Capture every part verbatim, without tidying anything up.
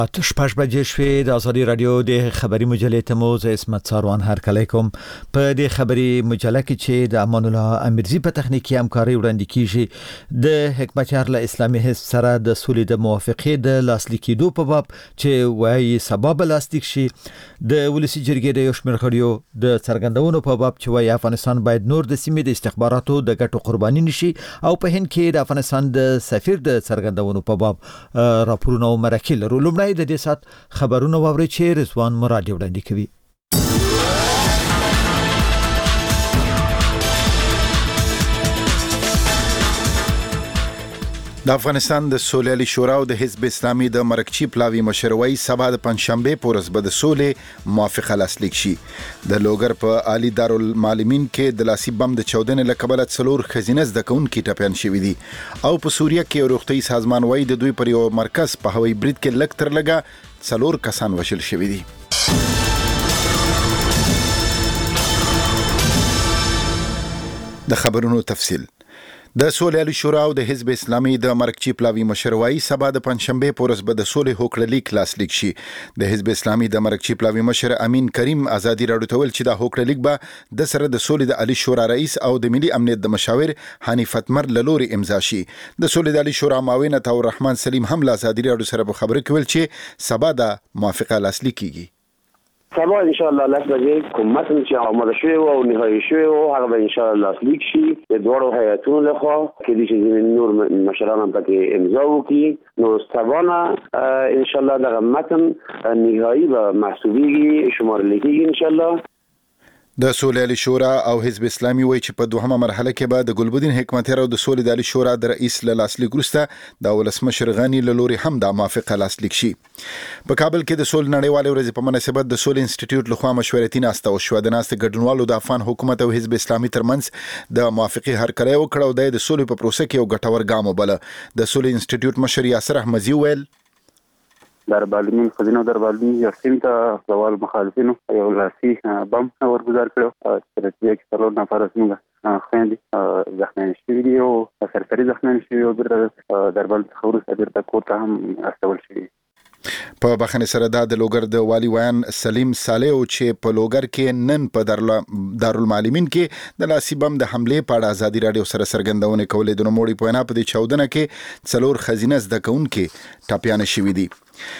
اته شپږ بجې شوې د ازادي رادیو د خبري مجلې ته مو زه اسمت ساروان هرکلی کوم. په دې خبري مجله کې چې د امان الله امیرزي په تخنیکی همکاري وړاندې کیږي د حکمتیار له اسلامي حزب سره د سولې د موافقې د لاسلیک کېدو په باب چې وایي سبب لاسلیک شي، د ولسی جرګې د یو شمېر غړیو د څرګندونو په باب چې وایي افغانستان باید نور د سیمې د استخباراتو د ګټو قرباني نشي، او په هند کې د افغانستان د سفیر د څرګندونو په باب راپورونه او مرکې لرو. لومړی د دې سات خبرونه واوري چې رضوان مرادي وړاندې کوي. د افغانستان د سولې شورا او د حزب اسلامي د مرکچی پلاوی مشروي سبا د پنځشنبه پورز به د سولې موافقه لاسلیک شي. د لوګر په عالی دارالمعلمین کې د لاسي بم د چودنې لقبله څلور خزینه زده کوونکي ټپيان شوي دي، او په سوریه کې روغتي سازمان وايي د دوی پر یو مرکز په هوایي برید کې لږ تر لږه څلور کسان وژل شوي دي. د خبرونو تفصیل. د سولې شورا او د حزب اسلامي د مرکچی پلاوی مشروي سبا د پنځشنبه پورز به د سولې هوکړلیک لاسلیک شي. د حزب اسلامي د مرکچی پلاوی مشر امین کریم ازادي راډیو ته ویل چې د هوکړلیک به د سره د سولې د عالی شورا رئیس او د ملي امنیت د مشاور حنیف اتمر لوري امضا شي. د سولې د عالی شورا معاون عطا الرحمن سلیم هم له ازادي راډیو سره په خبرو کې ویل چې سبا د موافقه لاسلیک کیږي. سبا ان شاء الله لس بجې کوم متن چې آماده شوی او نهایی شوی او هغه به ان شاء الله لاسلیک شي د دوړو هیئتونو لخوا کې د چې نور مشران هم پکې امضا وکړي. نو سبا نه ان شاء الله دغه متن نهایی به محسوبیږي، شمارل کېږي ان شاء الله. د سولې شورا او حزب اسلامي وایي چې په دوهمه مرحله کې به د ګلبدین حکمتیار او د سولې د عالی شورا د رئیس له لاسلیک وروسته د ولسمشر غنی له لوري هم د موافقه لاسلیک شي. په کابل کې د سولې نړیوالې ورځې په مناسبت د سولې انسټیټیوټ لخوا مشورتي ناسته وشوه. د ناستې ګډونوالو د افغان حکومت او حزب اسلامي ترمنځ د موافقې هرکلی وکړ او د سولې په پروسه کې یو ګټور ګام وبله. د سولې انسټیټیوټ مشر یاسر احمدي ویل در بالمین خزینه در بالمین یاسین ته زوال مخالفینو یو لاسي بم ورګزار کړو چې د دې کې څلور نفر څنګه خويندې زخمیان شوي دي او سرسري زخمیان شوي او در بل خورس بیرته کوټه هم استول شوي. په بخنه سره د لوګر د والی ویان سلیم صالح او چې په لوګر کې نن په دارالمعلمین کې د لاسي بم د حمله په اړه ازادي راډیو سره څرګندونه کولې. د نوموړي په وینا په دې چودنه کې څلور خزینه زده کوونکي ټپيان شوي دي.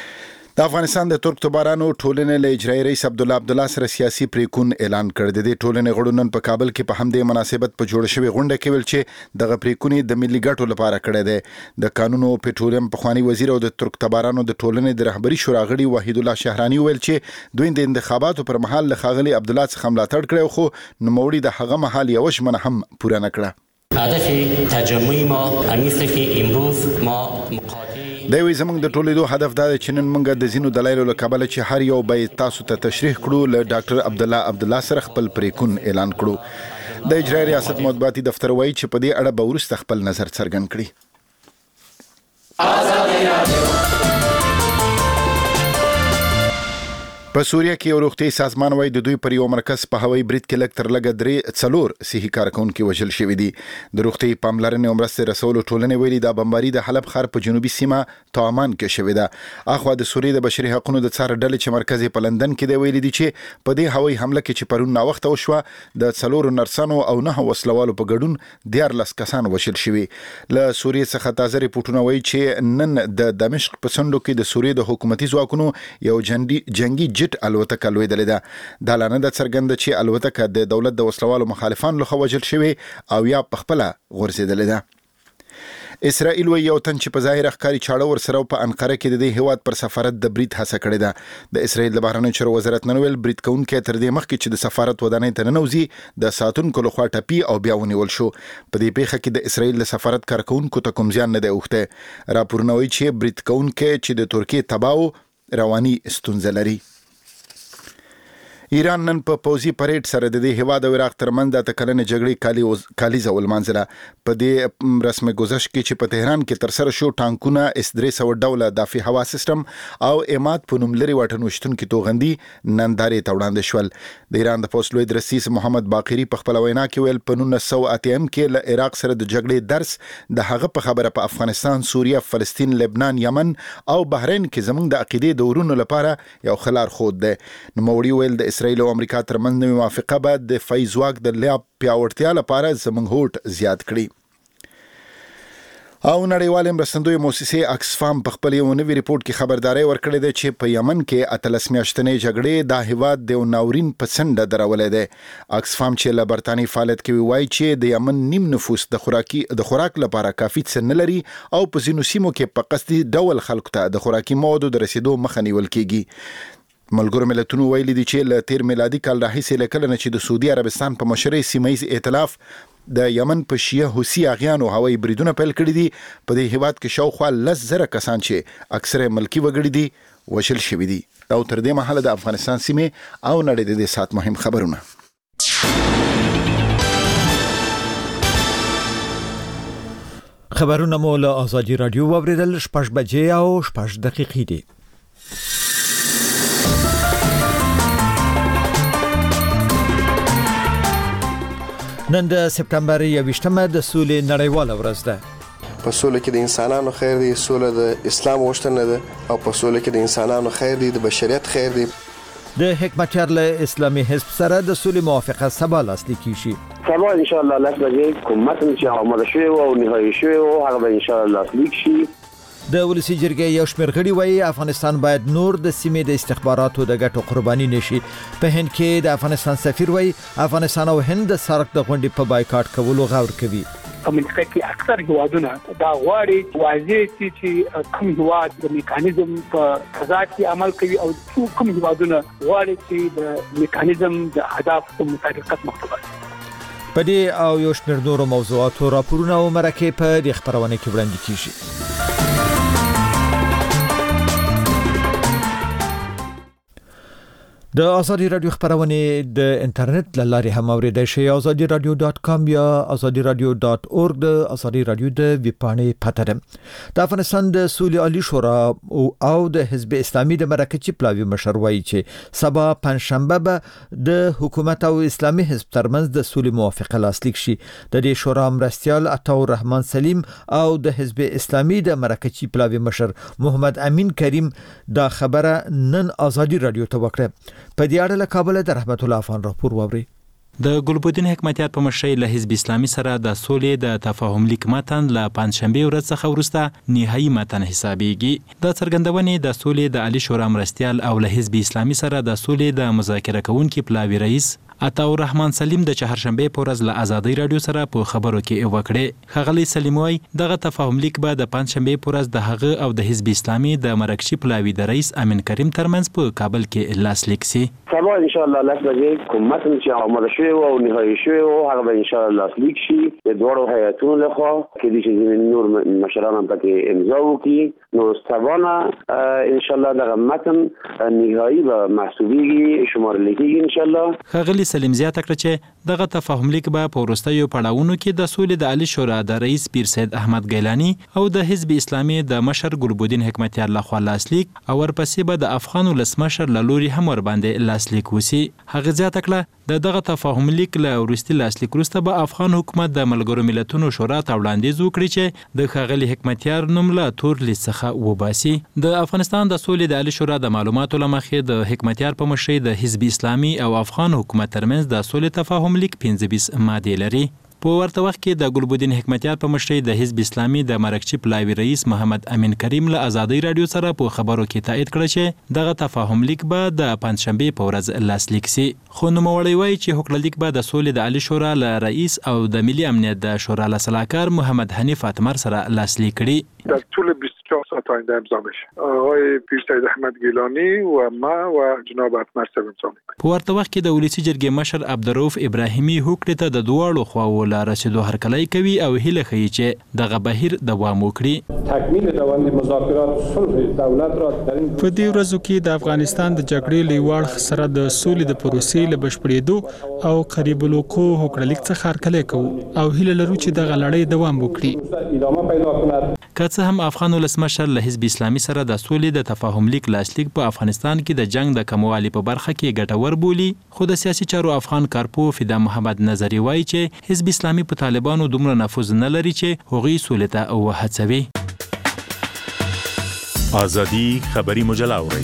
د افغانستان د ترک توبارانو ټولنې له اجرایي رئیس عبدالله عبدالله سره سیاسي پریکون اعلان کړ. د دې ټولنې غړو نن په کابل کې په همدې مناسبت په جوړ شوی غونډه کې ویل چې دغه پریکونې د ملي ګټو لپاره کړی دی. د قانون او پټرولیم پخوانی وزیر او د ترک توبارانو د ټولنې د رهبري شورا غړي وحید الله شهرانی ویل چې دوی د انتخاباتو پر مهال له ښاغلي عبدالله څخه ملاتړ کړی، خو نوموړي د هغه مهال یو ژمنه هم پوره نه کړه. هدف تجمع ما امیسته که امروز ما مقاطع دوی زمونږ د ټولېدو هدف دا دی چې نن موږ د ځینو دلایلو له کبله چې هر یو به تاسو ته تشریح کړو له ډاکټر عبدالله عبدالله سره خپل پریکون اعلان کړو. د اجرایي ریاست مطبوعاتي دفتر وایي چې په دې اړه به وروسته خپل نظر څرګند کړي. په سوریه کې روغتي سازمان وايي د دوی پر یو مرکز په هوایي برید کې لږ تر لږه درې څلور صحي کارکونکي وژل شوي دي. د روغتي پاملرنې او مرستې رسولو ټولنې ویلي دا بمباري د حلب ښار په جنوبي سیمه طعمان کې شوې ده. اخوا د سوریې د بشري حقوقو د څار ډلې چې مرکز په لندن کې دی ویلي دي چې په دې هوایي حمله کې چې پرون ناوخته وشوه د څلور نرسانو او نه وسلوالو په ګډون دیارلس کسان وژل شوي. له سوریې څخه تازه ریپورتونه وایي چې نن د دمشق په څنډو کې د سوریې د حکومتي ځواکونو یو جنگي جټ الوتکه لویدلې ده. دا لانه د څرګنده چې الوتکه د دولت د وسلوالو مخالفانو لخوا وژل شوی او یا په خپل غورځېدلې ده. اسرائیل وی یو تن چې په ظاهر ښکاری چاړه ور سره په انقره کې د دې هیواد پر سفارت د برید هڅه کړې ده. د اسرائیل د بهرنیو چارو وزارت نن ویل برید کوونکی تر دې مخکې چې د سفارت ودانۍ ته ننوځي د ساتونکو لخوا ټپي او بیا ونیول شو. په دې پیښه کې د اسرائیل د سفارت کارکونکو ته کوم زیان نه دی اوښتی. راپورونه وایي چې برید کوونکی چې د ترکیې تباو رواني ستونزه لري. ایران نن په پوزي پریډ سره د دې هواد او عراق ترمنځ د تکلنې جګړې کالی کالیزه ولمانځله. په دې رسمي گزارش کې چې په تهران کې تر سره شو ټانکونه اس درې سوه ډوله دافع هوا سیستم او اماد په نوم لري واټن وشتونکي توغندي نندارې ته وړاندې شول. د ایران د پوسټ لوی رئیس محمد باقری په خپل وینا کې ویل په نولس سوه اته کې له عراق سره د جګړې درس د هغه په خبره په افغانستان، سوریه، فلسطین، لبنان، یمن او بحرین کې زموږ د عقیدې د ورونو لپاره یو خلار خود ده. نوموړي ویل د اسرائیل او امریکا ترمنځ نوې موافقه به د دفاعي ځواک د لا پیاوړتیا لپاره زموږ هوډ زیات کړي. او نړیوالې مرستندویه موسسې اکسفام په خپل یو نوي ریپورت کې خبرداري ورکړې ده چې په یمن کې اتلس میاشتنې جګړې دا هیواد د ناورین په څنډه درولې ده. اکسفام چې له برتانیې فعالیت کوي وایي چې د یمن نیم نفوس د خوراکي د خوراک لپاره کافي څه نه لري او په ځینو سیمو کې په قصدي ډول خلکو ته د خوراکي موادو د رسیدو مخه نیول کیږي. ملګرو ملتونو ویلي دي چې له تیر میلادي کال راهیسې له کله نه چې د سعودي عربستان په مشرۍ سیمه‌ییز ائتلاف د یمن په شیعه حوثي اغیانو هوایي بریدونه پیل کړي دي، په دې هیواد کې شاوخوا لس زره کسان چې اکثره ملکی وګړي دي وشل شوي دي. دا تر دې مهاله د افغانستان سیمې او نړۍ د دې سات مهم خبرونه. خبرونه مو له آزادي رادیو واوریدل. شپږ بجې او شپږ دقیقې دي. نن د سپتمبر یوویشتمه د سولې نړیواله ورځ ده. په سوله کې د انسانانو خیر دی، سوله د اسلام غوښتنه ده او په سوله کې د انسانانو خیر دی، د بشریت خیر دی. د حکمتیار له اسلامي حزب سره د سولې موافقه سبا لاسلیک شي. سبا ان شاء الله لس بجې کوم متن چې آماده شوی او نهایی شوی او هغه به ان شاء الله لاسلیک شي. د ولسی جرګې یو شمېر غړي وایي افغانستان باید نور د سیمې د استخباراتو د ګټو قرباني نشي. په هند کې د افغانستان سفیر وایي افغانستان او هند د سړک د غونډې په بایکاټ کولو غور کوي. په منطقه کې اکثر هیوادونه دا غواړي واضح شي چې کوم هیواد د میکانیزم په فضا کې عمل کوي او کوم هیوادونه غواړي چې د میکانیزم د اهداف په مطابقت مخته وي. په دې او یو شمېر نورو موضوعاتو راپورونه او مرکې په دې خبرونه کې وړاندې کیږي. د آزادي رادیو خبرونه د انټرنیټ له لارې هم اوریدای شئ. آزادي رادیو ډاټ کام یا آزادي رادیو ډاټ اورګ د آزادي رادیو د ویب پاڼې پته ده. د افغانستان د سولې عالی شورا او د حزب اسلامي د مرکزي پلاوي مشر وایي چې سبا پنځشنبه به د حکومت او اسلامي حزب ترمنځ د سولې موافقه لاسلیک شي. د دې شورا مرستیال عطاء الرحمن سلیم او د حزب اسلامي د مرکزي پلاوي مشر محمد امین کریم دا خبره نن آزادي رادیو ته وکړه. په دې اړه له کابل د رحمت الله افغان راپور واوري. د ګلبدین حکمتیار په مشرۍ له حزب اسلامي سره د سولې د تفاهم لیک متن له پنځشنبه ورځ څخه وروسته نهایی متن حسابيږي. د څرګندونې د سولې د عالی شورا مرستیال او له حزب اسلامي سره د سولې د مذاکره کوونکي پلاوي رئیس عطاء الرحمن سلیم د چهارشنبه په ورځ له آزادۍ رادیو سره په خبرو کې وکړه. خغلی سلیم وايي دغه تفاهم لیک به د پنځشنبه په ورځ د هغه او د حزب اسلامي د مرکزي پلاوي د رئیس امین کریم ترمنځ په کابل کې لاسلیک شي. سبا ان شاء الله لس بجې کوم متن چې آماده شوی او نهایی شوی او هغه به ان شاء الله لاسلیک شي. د دوړو هیئاتونو لخوا کې دي چې نور مشران هم پکې امضا وکړي. نو سبا ان شاء الله دغه متن نهایی به محسوبيږي، شمار لیکيږي ان شاء الله. خغلی سلیم زیاته کړ چې دغه تفاهم لیک به په وروستیو پړاوونو کې د سولې د عالی شورا د رئیس پیر سید احمد ګیلانی او د حزب اسلامي د مشر ګلبدین حکمتیار لخوا لاسلیک او ورپسې به د افغان ولسمشر له لوري هم ور باندې لاسلیک وسی. هغه زیاته کړه د دغه تفاهم لیک له وروستي لاسلیک وروسته به افغان حکومت د ملګرو ملتونو شورا ته وړاندیز وکړي چې د ښاغلي حکمتیار نوم له تور لیست څخه وباسي. د افغانستان د سولې د عالی شورا د معلوماتو له مخې د حکمتیار په مشرۍ د حزب اسلامي او افغان حکومت ترمنځ د سولې تفاهم لیک پنځه بیس مادې لري. په ورته وخت کې د ګلبدین حکمتیار په مشرۍ د حزب اسلامي د مرکزي پلاوي رئیس محمد امین کریم له آزادۍ رادیو سره په خبرو کې تایید کړ چې دغه تفاهم لیک به د پنځشنبه په ورځ لاسلیک شي. خو نوموړی وایي چې حکم لیک به د سولې د عالی شورا له رئیس او د ملي امنیت د شورا له سلاکار محمد حنیف اتمر سره لاسلیک کړي. د ټول بیست و چهار ساعت تا آینده امضا میشه. آقای پیر سید احمد گیلانی و ما و جناب اتمر صاحب امضا میکنیم. په ورته وخت کې د ولسی جرګې مشر عبدالرؤف ابراهیمي هوکړې ته د دواړو خواو لا رسیدو هرکلی کوي او هیله ښیي چې دغه بهیر دوام وکړي. تکمیل روند مذاکرات صلح دولت را در این په دې ورځو کې د افغانستان د جګړې لیواړ سره د سولې د پروسې له بشپړېدو او قریب الوقوع هوکړلیک څخه هرکلی کوو او هیله لرو چې دغه لړۍ دوام وکړي. ادامه پیدا کند. که څه هم افغان ولسمشر له حزب اسلامي سره د سولې د تفاهم لیک لاسلیک په افغانستان کې د جنگ د کموالي په برخه کې ګټور بولي، خو د سیاسي چارو افغان کارپو فدا محمد نظری وایي چې حزب اسلامي په طالبانو دومره نفوذ نه لري چې هغوی سولې ته وهڅوي. ازادي خبري مجله اوري.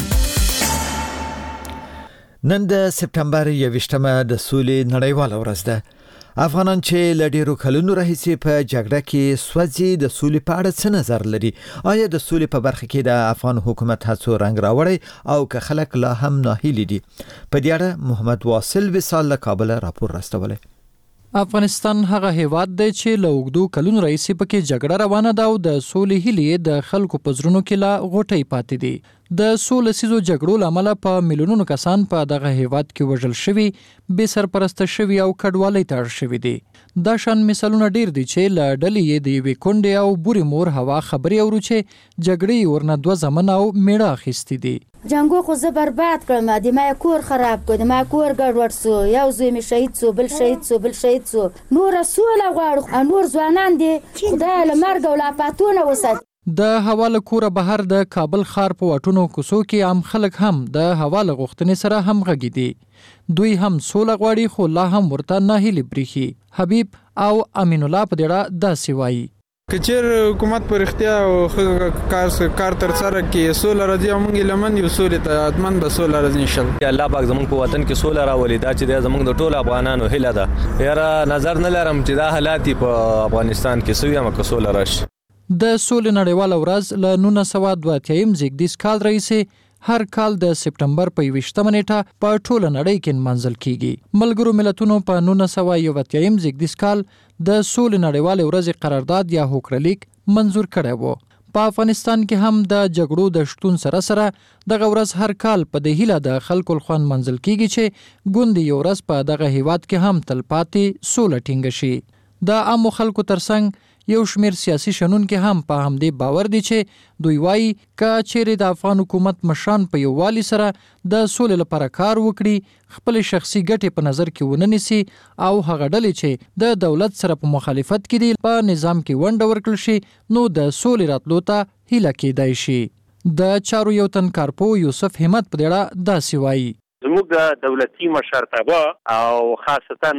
نن د سپټمبر یویشتمه د سولې نړیواله ورځ ده. افغانان چې له ډیرو کلونو راهیسې په جګړه کې سوځي د سولې په اړه څه نظر لري؟ آیا د سولې په برخه کې د افغان حکومت هڅو رنګ راوړی او که خلک لا هم ناهیلي دي؟ په دې اړه محمد واصل وصال له کابل راپور راستولی. افغانستان هغه هیواد دی چې له اوږدو کلونو راهیسې پکې جګړه روانه ده او د سولې هیلې د خلکو په زړونو کې لا غوټۍ پاتې دي. د څو لسیزو جګړو له امله په میلیونونو کسان په دغه هیواد کې وژل شوي، بې سرپرسته شوي او کډوالۍ ته اړ شوي دي. دا شان مثالونه ډیر دي چې له ډلې یې د یوې کونډې او بورې مور هوا خبرې اورو چې جګړې یې ورنه دوه زمن او میړه اخیستي دي. جنګو خو زه برباد کړم، د ما کور خراب کړ، د ما کور ګډوډ سو، یو زوی مې شهید سو، بل شهید سو، بل شهید سو. نور سوله غواړو، نور ځوانان دي خدای له مرګ او لا پاتونه وسات. د حواله کوره بهر د کابل ښار په واټونو کوڅو کې عام خلک هم د حواله غوښتنې سره همغږي دي. دوی هم سوله غواړي خو لا هم ورته ناهیلي بریښي. حبیب او امین الله په دې داسې وایي. کچیر حکومت پر اختیار او کار کار تر سره کې سوله راځي او موږ لمن یو سولې ته اتمن به سوله راځي ان شاء الله. الله پاک زموږ په وطن کې سوله راولي، دا چې زموږ د ټولو افغانانو هیله ده. یاره نظر نه لرم چې دا حالات په افغانستان کې سوي هم که سوله راشي. د سولې نړیواله ورځ له نولس سوه دوه اتیایم زیږدیز کال راهیسې هر کال د سپټمبر په یویشتمه نیټه په ټوله نړۍ کې نمانځل کیږي. ملګرو ملتونو په نولس سوه یو اتیایم زیږدیز کال د سولې نړیواله ورځ قرارداد یا هوکړلیک منظور کړی و. په افغانستان کې هم د جګړو د شتون سره سره دغه ورځ هر کال په دې هیله د خلکو لخوا نمانځل کیږي چې ګوندې یو ورځ په دغه هیواد کې هم تلپاتې سوله ټینګه شي. د عامو خلکو ترڅنګ یو شمیر سیاسي شنونکي هم په همدې باور دي چې دوی وایي که چیرې د افغان حکومت مشران په یووالي سره د سولې لپاره کار وکړي، خپل شخصي ګټې په نظر کې ونه نیسي او هغه ډلې چې د دولت سره په مخالفت کې دي په نظام کې ونډه ورکړل شي، نو د سولې راتلو ته هیله کېدای شي. د چارو یو تن کارپو یوسف همت په دې داسې وایي. زموږ د دولتي مشرتابه او خاصتا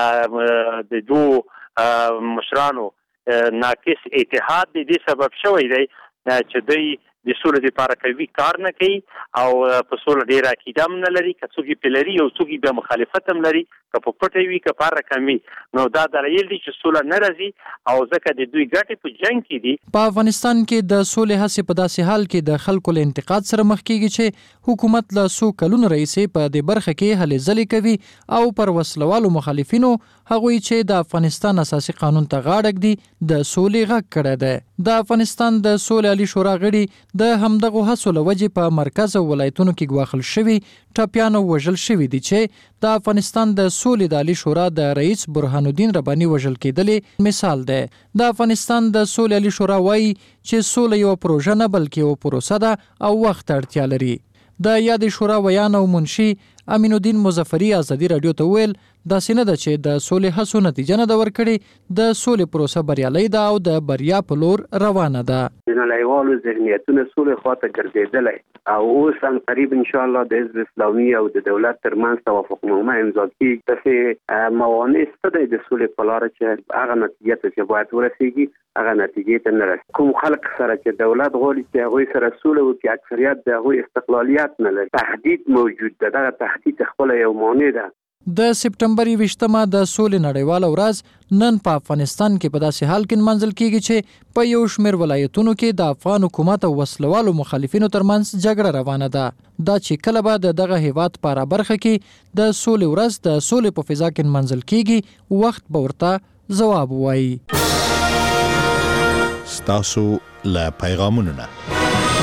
د دوه مشرانو ناقص اتحاد د دې سبب شوی دی چې دوی د سولې لپاره کوي کار نه کوي او په سولې ډیر عقیده هم نه لري. که څوک یې لري او څوک یې مخالفت هم لري، که په پټه وي که په رقمي، نو دا دلیل دی چې سوله نه راځي او ځکه د دوی ګټې په جنگ کې دي. په افغانستان کې د سولې هڅې په داسې حال کې د خلکو له انتقاد سره مخ کیږي چې حکومت له څو کلونو راهیسې په دې برخه کې هلې ځلې کوي او پر وسلوالو مخالفینو هغوی چې د افغانستان اساسي قانون ته غاړه ږدي د سولې غږ کړی دی. د افغانستان د سولې عالي شورا غړي د همدغو هڅو له وجې په مرکز او ولایتونو کې ګواښل شوي، ټپیان او وژل شوي دي چې د افغانستان د سولې د عالي شورا د رئیس برهان الدین رباني وژل کېدلې مثال دی. د افغانستان د سولې عالي شورا وایي چې سوله یو پروژه نه بلکې یو پروسه ده او وخت اړتیا لري. د یادې شورا ویان او منشي امین الدین مظفری ازادي رادیو ته ویل داسې نه ده چې د سولې هڅو نتیجه نه ده ورکړې، د سولې پروسه بریالۍ ده او د بریا په لور روانه ده. د نړیوالو ذهنیتونه سولې خواته ګرځېدلی او اوس هم قریب ان شاء الله د حزب اسلامي او د دولت ترمنځ توافقنامه امضا کېږي. داسې موانع شته دی د سولې په لاره چې هغه نتیجې ته چې باید ورسېږي هغه نتیجې ته نه رسي. کوم خلک سره چې دولت غواړي چې هغوی سره سوله وکړي، اکثریت د هغوی استقلالیت نه لري، تهدید موجود ده. دغه تهدید خپله یو مانع ده. د سپټمبر یویشتمه د سولې نړیواله ورځ نن په افغانستان کې په داسې حال کې نمانځل کیږي چې په یو شمېر ولایتونو کې د افغان حکومت او وسلوالو مخالفینو ترمنځ جګړه روانه ده. دا چې کله به د دغه هیواد په هره برخه کې د سولې ورځ د سولې په فضا کې نمانځل کیږي، وخت به ورته ځواب وایي. ستاسو له پیغامونو نه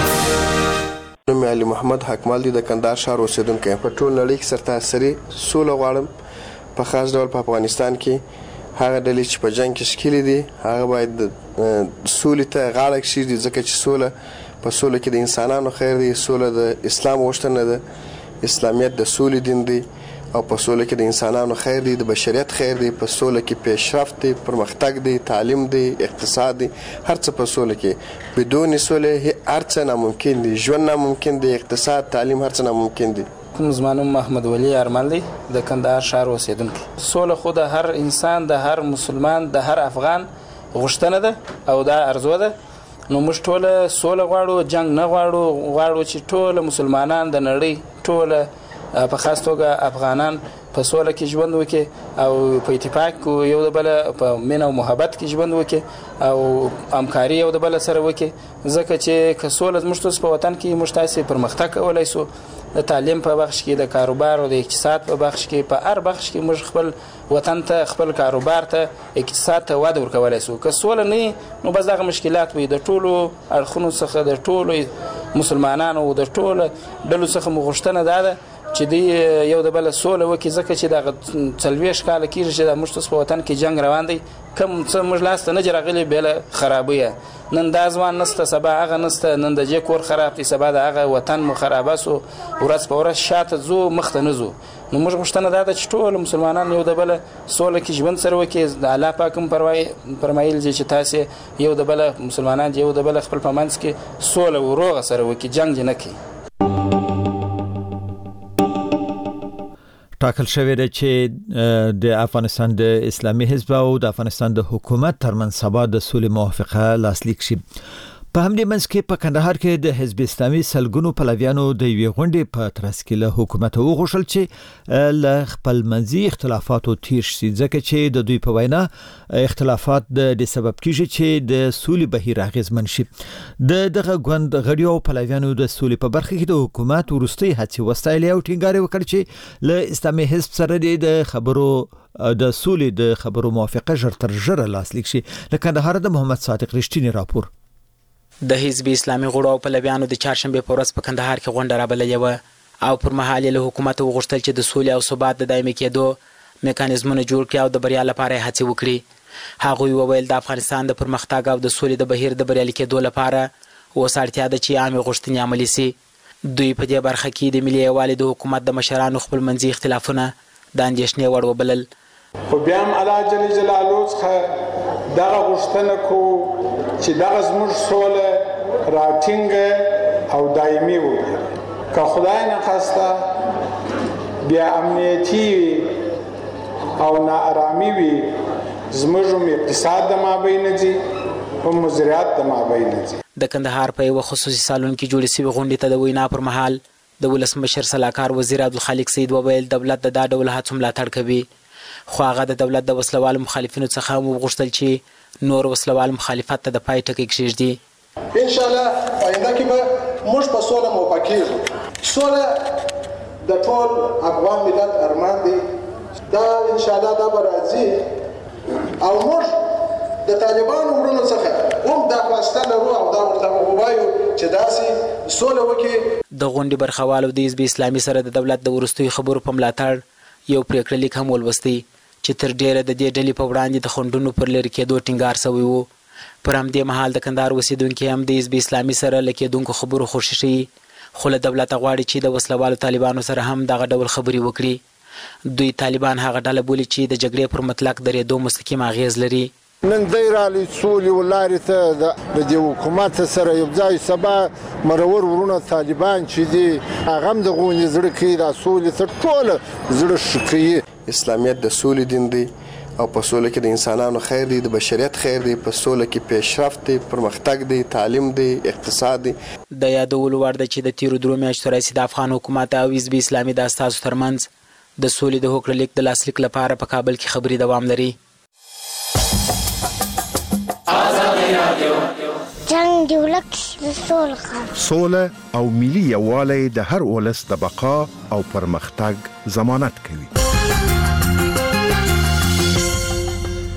نوم علي محمد حکمال دی د کندهار ښار اوسیدونکی په ټول نړۍ کې سرتاسري سوله غواړم په خاص ډول په افغانستان کې هغه ډلې چې په جنگ کې ښکېلې دي هغه باید سولې ته غاړه کښېږدي ځکه چې سوله په سوله کې د انسانانو خیر دی سوله د اسلام غوښتنه ده اسلامیت د سولې دین دی او په سوله کې د انسانانو خیر دی د بشریت خیر دی په سوله کې پیشرفت دی پرمختګ دی تعلیم دی اقتصاد دی هر څه په سوله کې بدون سوله هر څه ناممکن دی ژوند ناممکن دی اقتصاد تعلیم هر څه ناممکن دی کوم زمانم محمد ولی ارمل دی د کندهار ښار اوسیدونکی سوله خو د هر انسان د هر مسلمان د هر افغان غوښتنه ده او دا ارزو ده نو موږ ټوله سوله غواړو جنگ نه غواړو غواړو چې ټوله مسلمانان د نړۍ ټوله په خاص توګه افغانان په سوله کې ژوند وکړي او په اتفاق یو د بل په مینه او محبت کې ژوند وکړي او همکاري یو د بل سره وکړي ځکه چې که سوله زموږ په وطن کې موږ تاسې پرمختګ کولی سو د تعلیم په بخش کې د کاروبار او د اقتصاد په بخش کې په هر بخش کې موږ خپل وطن ته خپل کاروبار ته اقتصاد ته وده ورکولی سو که سوله نه نو بس دغه مشکلات وي د ټولو اړخونو څخه د ټولو مسلمانانو د ټولو ډلو څخه مو غوښتنه دا ده چې دی یو د بل سوله وکړي ځکه چې دغه څلوېښت کاله کېږي چې د موږ په وطن کې جنګ روان دی کم څه موږ لاسته نه راغلي بېله خرابیه نن دا ځوان نسته سبا هغه نسته نن د دې کور خراب دی سبا د هغه وطن مو خرابه سو ورځ په ورځ شاته ځو مخته نه ځو نو موږ غوښتنه دا ده چې ټول مسلمانان یو د بل سوله کې ژوند سره وکړي د الله پاک هم فرمایل دي چې تاسې یو د بل مسلمانان یو د بل خپل په منځ کې سوله او روغه سره وکړي جنګ دې نه کوي ټاکل شوې ده چې د افغانستان د اسلامي حزب او د افغانستان د حکومت ترمنځ سبا د سولې موافقه لاسلیک شي په همدې منځ کې په کندهار کې د حزب اسلامي سلګونو پلویانو د یوې غونډې په ترڅ کې له حکومت وغوښتل چې له خپل منځي اختلافاتو تیر شي ځکه چې د دوی په وینا اختلافات د سبب کیږي چې د سولې بهیر اغیزمن شي د دغه غوند غړیو پلویانو د سولې په برخه کې د حکومت ورستۍ هڅې وستایلې او ټینګار وکړ چې له اسلامي حزب سره د خبرو د سولې د خبرو موافقه ژر تر ژره لاسلیک شي لکه کندهار د محمد صادق رښتینی راپور د حزب اسلامي غړو او پلویانو د چهارشنبه په ورځ په کندهار کې غونډه رابللې وه او پر مهال له حکومت وغوښتل چې د سولې او ثبات د دایمي کېدو میکانیزمونه جوړ کړي او د بریا لپاره هڅې وکړي هغوی وویل د افغانستان د پرمختګ او د سولې د بهیر د بریالي کېدو لپاره اوس اړتیا ده چې عامې غوښتنې عملي سي دوی په دې برخه کې د ملي یووالي د حکومت د مشرانو خپل منځي اختلافونه د اندېښنې وړ وبلل خو بیا هم الله جل جلاله څخه دغه غوښتنه کوو چې دغه زموږ سوله راټینګه او دایمي وګرځي که خدای نخواسته بیا امنیتي او ناارامي وي زموږ هم اقتصاد د مابین ځي هم زراعت د مابین ځي د کندهار په یو خصوصي سالون کې جوړې شوې غونډې ته د وینا پر مهال د ولسمشر سلاکار وزیر عبدالخالق سید وویل دولت د دا ډول هڅو ملاتړ کوي خو هغه د دولت د وسلوالو مخالفینو څخه هم وغوښتل چې نور وسلوال مخالفت ته د پای ټکی کېږدي ان شاء الله آینده کې به موږ په سوله موافق کېږو سوله د ټول افغان ملت ارمان دی دا ان شاء الله دا به راځي او موږ د طالبانو ورونو څخه هم دا خواسته لرو او دا ورته ووایو چې داسې سوله وکړي د غونډې برخوالو د حزب اسلامي سره د دولت د وروستیو خبرو په ملاتړ یو پریکړه لیک هم ولوستی چې تر ډیره د دې ډلې په وړاندې د خنډونو پر لرې کېدو ټینګار شوی وو پر همدې مهال د کندهار اوسیدونکي هم د حزب اسلامي سره له کېدونکو خبرو خوښ شي خو له دولته غواړي چې د وسلوالو طالبانو سره هم دغه ډول خبرې وکړي دوی طالبان هغه ډله بولي چې د جګړې پر مطلق درېدو مستقیم اغیز لري نن دی رالی سولې ولارې ته د دې حکومت سره یو ځای سبا مرور ورونه طالبان چې دي هغه هم د غونې زړه کوي د سولې ته ټوله زړه ښه کوي اسلامیت د سولې دین دی او په سوله کې د انسانانو خیر دی د بشریت خیر دی په سوله کې پیشرفت دی پرمختګ دی تعلیم دی اقتصاد دی د یادولو وړ ده چې د تیرو درو میاشتو راهیسې د افغان حکومت او حزب اسلامي د استازو ترمنځ د سولې د هوکړه لیک د لاسلیک لپاره په کابل کې خبري دوام لري جنگ دی ولک سوله سوله او ملي یووالی د هر ولس د بقا او پرمختګ ضمانت کوي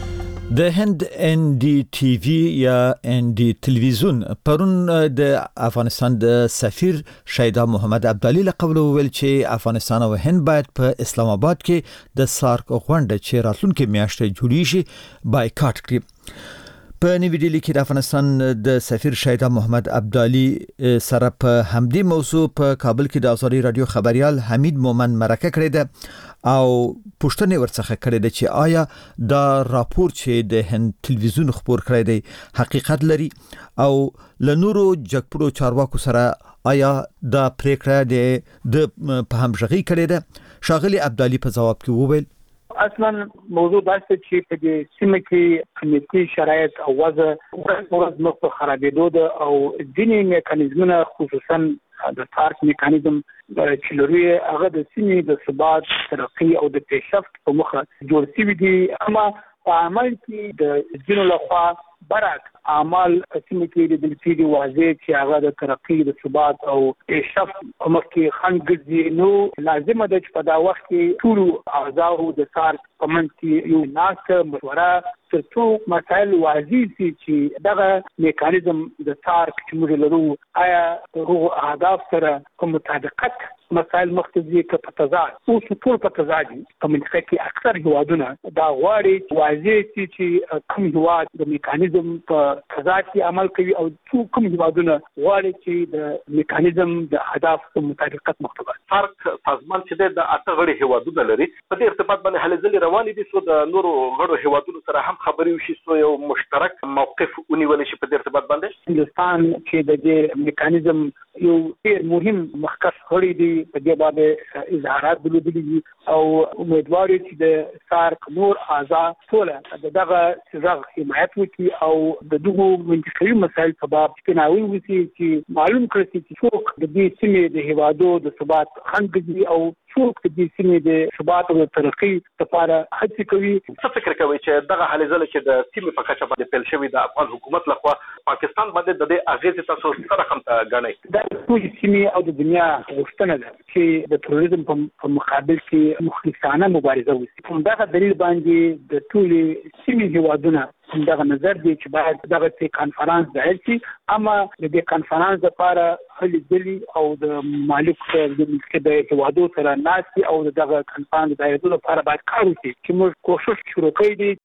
د هند ان ډي ټي وی یا ان ډي تلویزیون پرون د افغانستان د سفیر شیدا محمد عبدالي له قوله ویل چې افغانستان او هند باید په اسلام آباد کې د سارک غونډه چې راتلونکي میاشتې جوړیږي شي بایکاټ کړي. په نوې ډیلي کې د افغانستان د سفیر شیدا محمد عبدالي سره په همدې موضوع په کابل کې د ازادي رادیو خبريال حمید مومن مرکه کړې ده او پوښتنه ورڅخه کړې ده چې آیا دا راپور چې د هند تلویزیون خبر کړی دی حقیقت لري او لنورو جګپړو چارواکو سره آیا دا پریکړه د په همغږي کړې ده. شاغلی عبدالي په جواب کې وویل اصلا موضوع داسته چې په دې سیمه کې امنیتي شرایط او وضع ورځ مخ په خرابېدو ده او ځینې میکانیزمونه خصوصا د سارک میکانیزم چې لري هغه د سیمې د ثبات ترقی او د پیشرفت په مخه جوړ شوی دي، اما په عمل کې د ځینو لخوا برعکس اعمال سیمه کې د دلچسپي واضح چې هغه د ترقی د ثبات او پیشرفت په مخ کې خنډ ګرځي. نو لازم ده چې په دا وخت کې ټول اعضاء د سارک په منځ کې یو ناسته مشوره ترڅو مسایل واضح شي چې دغه میکانیزم د سارک چې موږ لرو آیا هغه اهداف سره په مطابقت مسائل مختلفي په تضاد او ټول په تضاد په منطقه کې اکثر هوادونه دا غواړي واضح شي چې کوم هواد د میکانیزم په تضاد کې عمل کوي او څو کوم هوادونه غواړي چې د میکانیزم د اهداف په مطابقت مختلف. سارک سازمان چې د اته غړي هوادونه لري په دې ارتباط باندې هلې ځلې روانې دي، سو د نورو غړو هوادونو سره هم خبرې وشي، سو یو مشترک موقف ونیول شي په دې ارتباط باندې. هندستان چې د دې میکانیزم یو ډېر مهم مخکښ غړی دی په دې باندې اظهارات درلودلي دي او امیدوار یو چې د سارک نور اعضاء ټول دغه څنګه حمایت وکړي او د دغو منطقوي مسایل په باب تناول وکړي چې معلوم کړي چې څوک د دې سیمې د هیوادو د ثبات خنډ دي او څوک د دې سیمې د ثبات او ترقی لپاره هڅې کوي. څه فکر کوي چې دغه هلې ځلې چې د سیمې په کچه باندې پیل شوی د افغان حکومت لخوا پاکستان باندې د دې اغیزې تاسو سره هم غنئ؟ دا ټول سیمې او د دنیا غوښتنه ده چې د تروریزم په مقابل کې مخلصانه مبارزه وشي. په دغه دلیل باندې د ټول سیمې هیوادونه دغه نظر دی چې باید دغه څه کانفرنس دایل شي، اما د دې کانفرنس لپاره هلي ځلي او د مالک د ملکي هیوادو سره ناسي او دغه کانفرنس دایلو لپاره باید کار وشي چې موږ کوشش شروع کړی دی.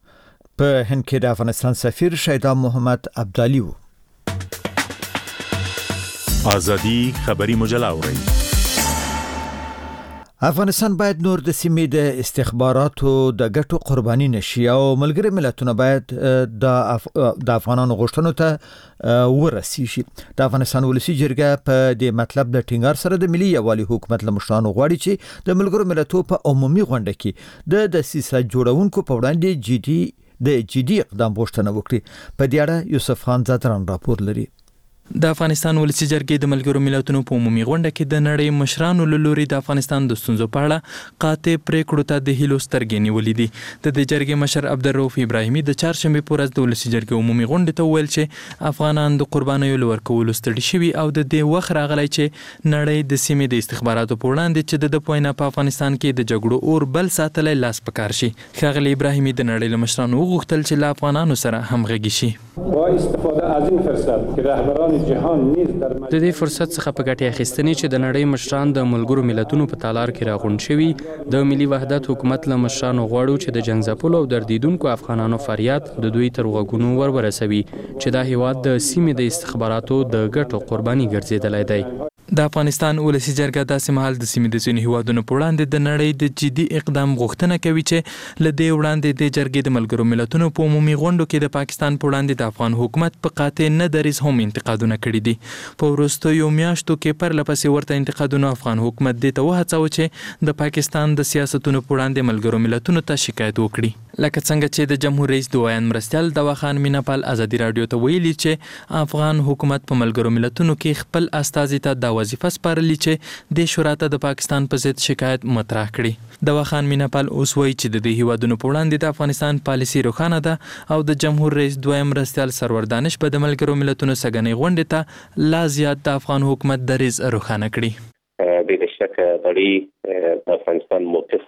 په هند کې د افغانستان سفیر شیدا محمد عبدالي و. آزادی خبری مجله اورئ. افغانستان باید نور د سیمې د استخباراتو د ګټو قرباني نشي او ملګری ملتونه باید د اف... د افغانانو غوښتنو ته ورسي شي. د افغانستان ولسی جرګه په دې مطلب د ټینګار سره د ملي یوالي حکومت له مشرانو غواړي چې د ملګرو ملتونو په عمومي غونډه کې د دسیسه جوړونکو په وړاندې جدي د جدي اقدام غوښتنه وکړي. په دې اړه یوسف خان زادران راپور لري. د افغانستان ولسی جرګې د ملګرو ملتونو په عمومي غونډه کې د نړۍ مشرانو له لوري د افغانستان د ستونزو په اړه قاطع پریکړو ته د هیلو سترګې نیولې دي. د دې جرګې مشر عبدالرؤف ابراهیمي د چهارشنبې په ورځ د ولسی جرګې عمومي غونډې ته وویل چې افغانان د قربانیو له ورکولو ستړي شوي او د دې وخت راغلی چې نړۍ د سیمې د استخباراتو په وړاندې چې د پوینه په افغانستان کې د جګړو اور بل ساتلی لاس پکار شي. ښاغلی ابراهیمي د نړۍ له مشرانو وغوښتل چې له افغانانو سره همغږي شي. با استفاده از این فرصت که رهبران جهان نیز د دې فرصت څخه په ګټې اخیستنې چې د نړۍ مشران د ملګرو ملتونو په تالار کې راغونډ شوي د ملي وحدت حکومت له مشرانو غواړو چې د جنګ ځپلو او دردیدونکو افغانانو فریاد د دوی تر غوږونو ور ورسوي چې دا هیواد د سیمې د استخباراتو د ګټو قرباني ګرځېدلی دی. د افغانستان ولسی جرګه داسې مهال د سیمې د ځینو هیوادونو په وړاندې د نړۍ د جدي اقدام غوښتنه کوي چې له دې وړاندې د جرګې د ملګرو ملتونو په عمومي غونډو کې د پاکستان په وړاندې د افغان حکومت په قاطع نه دریځ هم انتقادونه کړي دي. په وروستیو میاشتو کې پرله پسې ورته انتقادونه افغان حکومت دې ته وهڅاوه چې د پاکستان د سیاستونو په وړاندې ملګرو ملتونو ته شکایت وکړي. لکه څنګه چې د جمهور رئیس دویان مرستیال دوا خان میناپال ازادي رادیو ته ویلي چې افغان حکومت په ملګرو ملتونو کې خپل استازي ته د وظیفه سپارلي چې د شورا ته د پاکستان په ضد شکایت مطرح کړي. دوا خان میناپال اوس وایي چې د دې هیوادونو په وړاندې د افغانستان پالیسي روښانه ده او د جمهور رئیس دویم مرستیال سرور دانش په د ملګرو ملتونو سګنې غونډې ته لا زیات د افغان حکومت دریځ روښانه کړي. بلا شک نړۍ د افغانستان موقف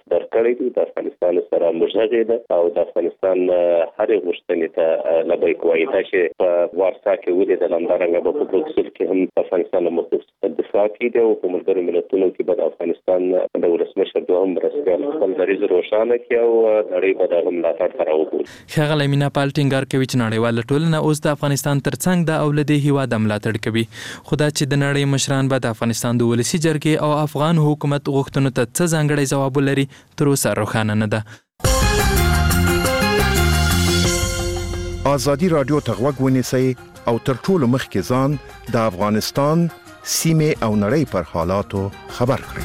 درکړی دی د افغانستان سره مشغه ده او د افغانستان هر غوښتنې ته لبیک وایي چې په وارسا کې ولې د لندارنګ په بروکسل کې هم افغانستان له مختلف دفاع کوي او په ملګرو ملتونو کې به د افغانستان د ولسمشر دوهم مرستیال خپل دریځ روښانه کړي او نړۍ به د ملاتړ سره وګوري. ښاغلی مینا پال ټینګار کوي چې نړیواله ټولنه اوس د افغانستان ترڅنګ د اولادي هیواد ملاتړ کوي، خو دا چې د نړۍ مشران به د افغانستان د ولسی جرګې او افغان حکومت غوښتنو ته څه ځانګړی ځواب لري تر اوسه روښانه نه ده. آزادي رادیو ته غوږ ونیسئ او تر ټولو مخکې ځان د افغانستان سیمې او نړۍ پر حالاتو خبر کړئ.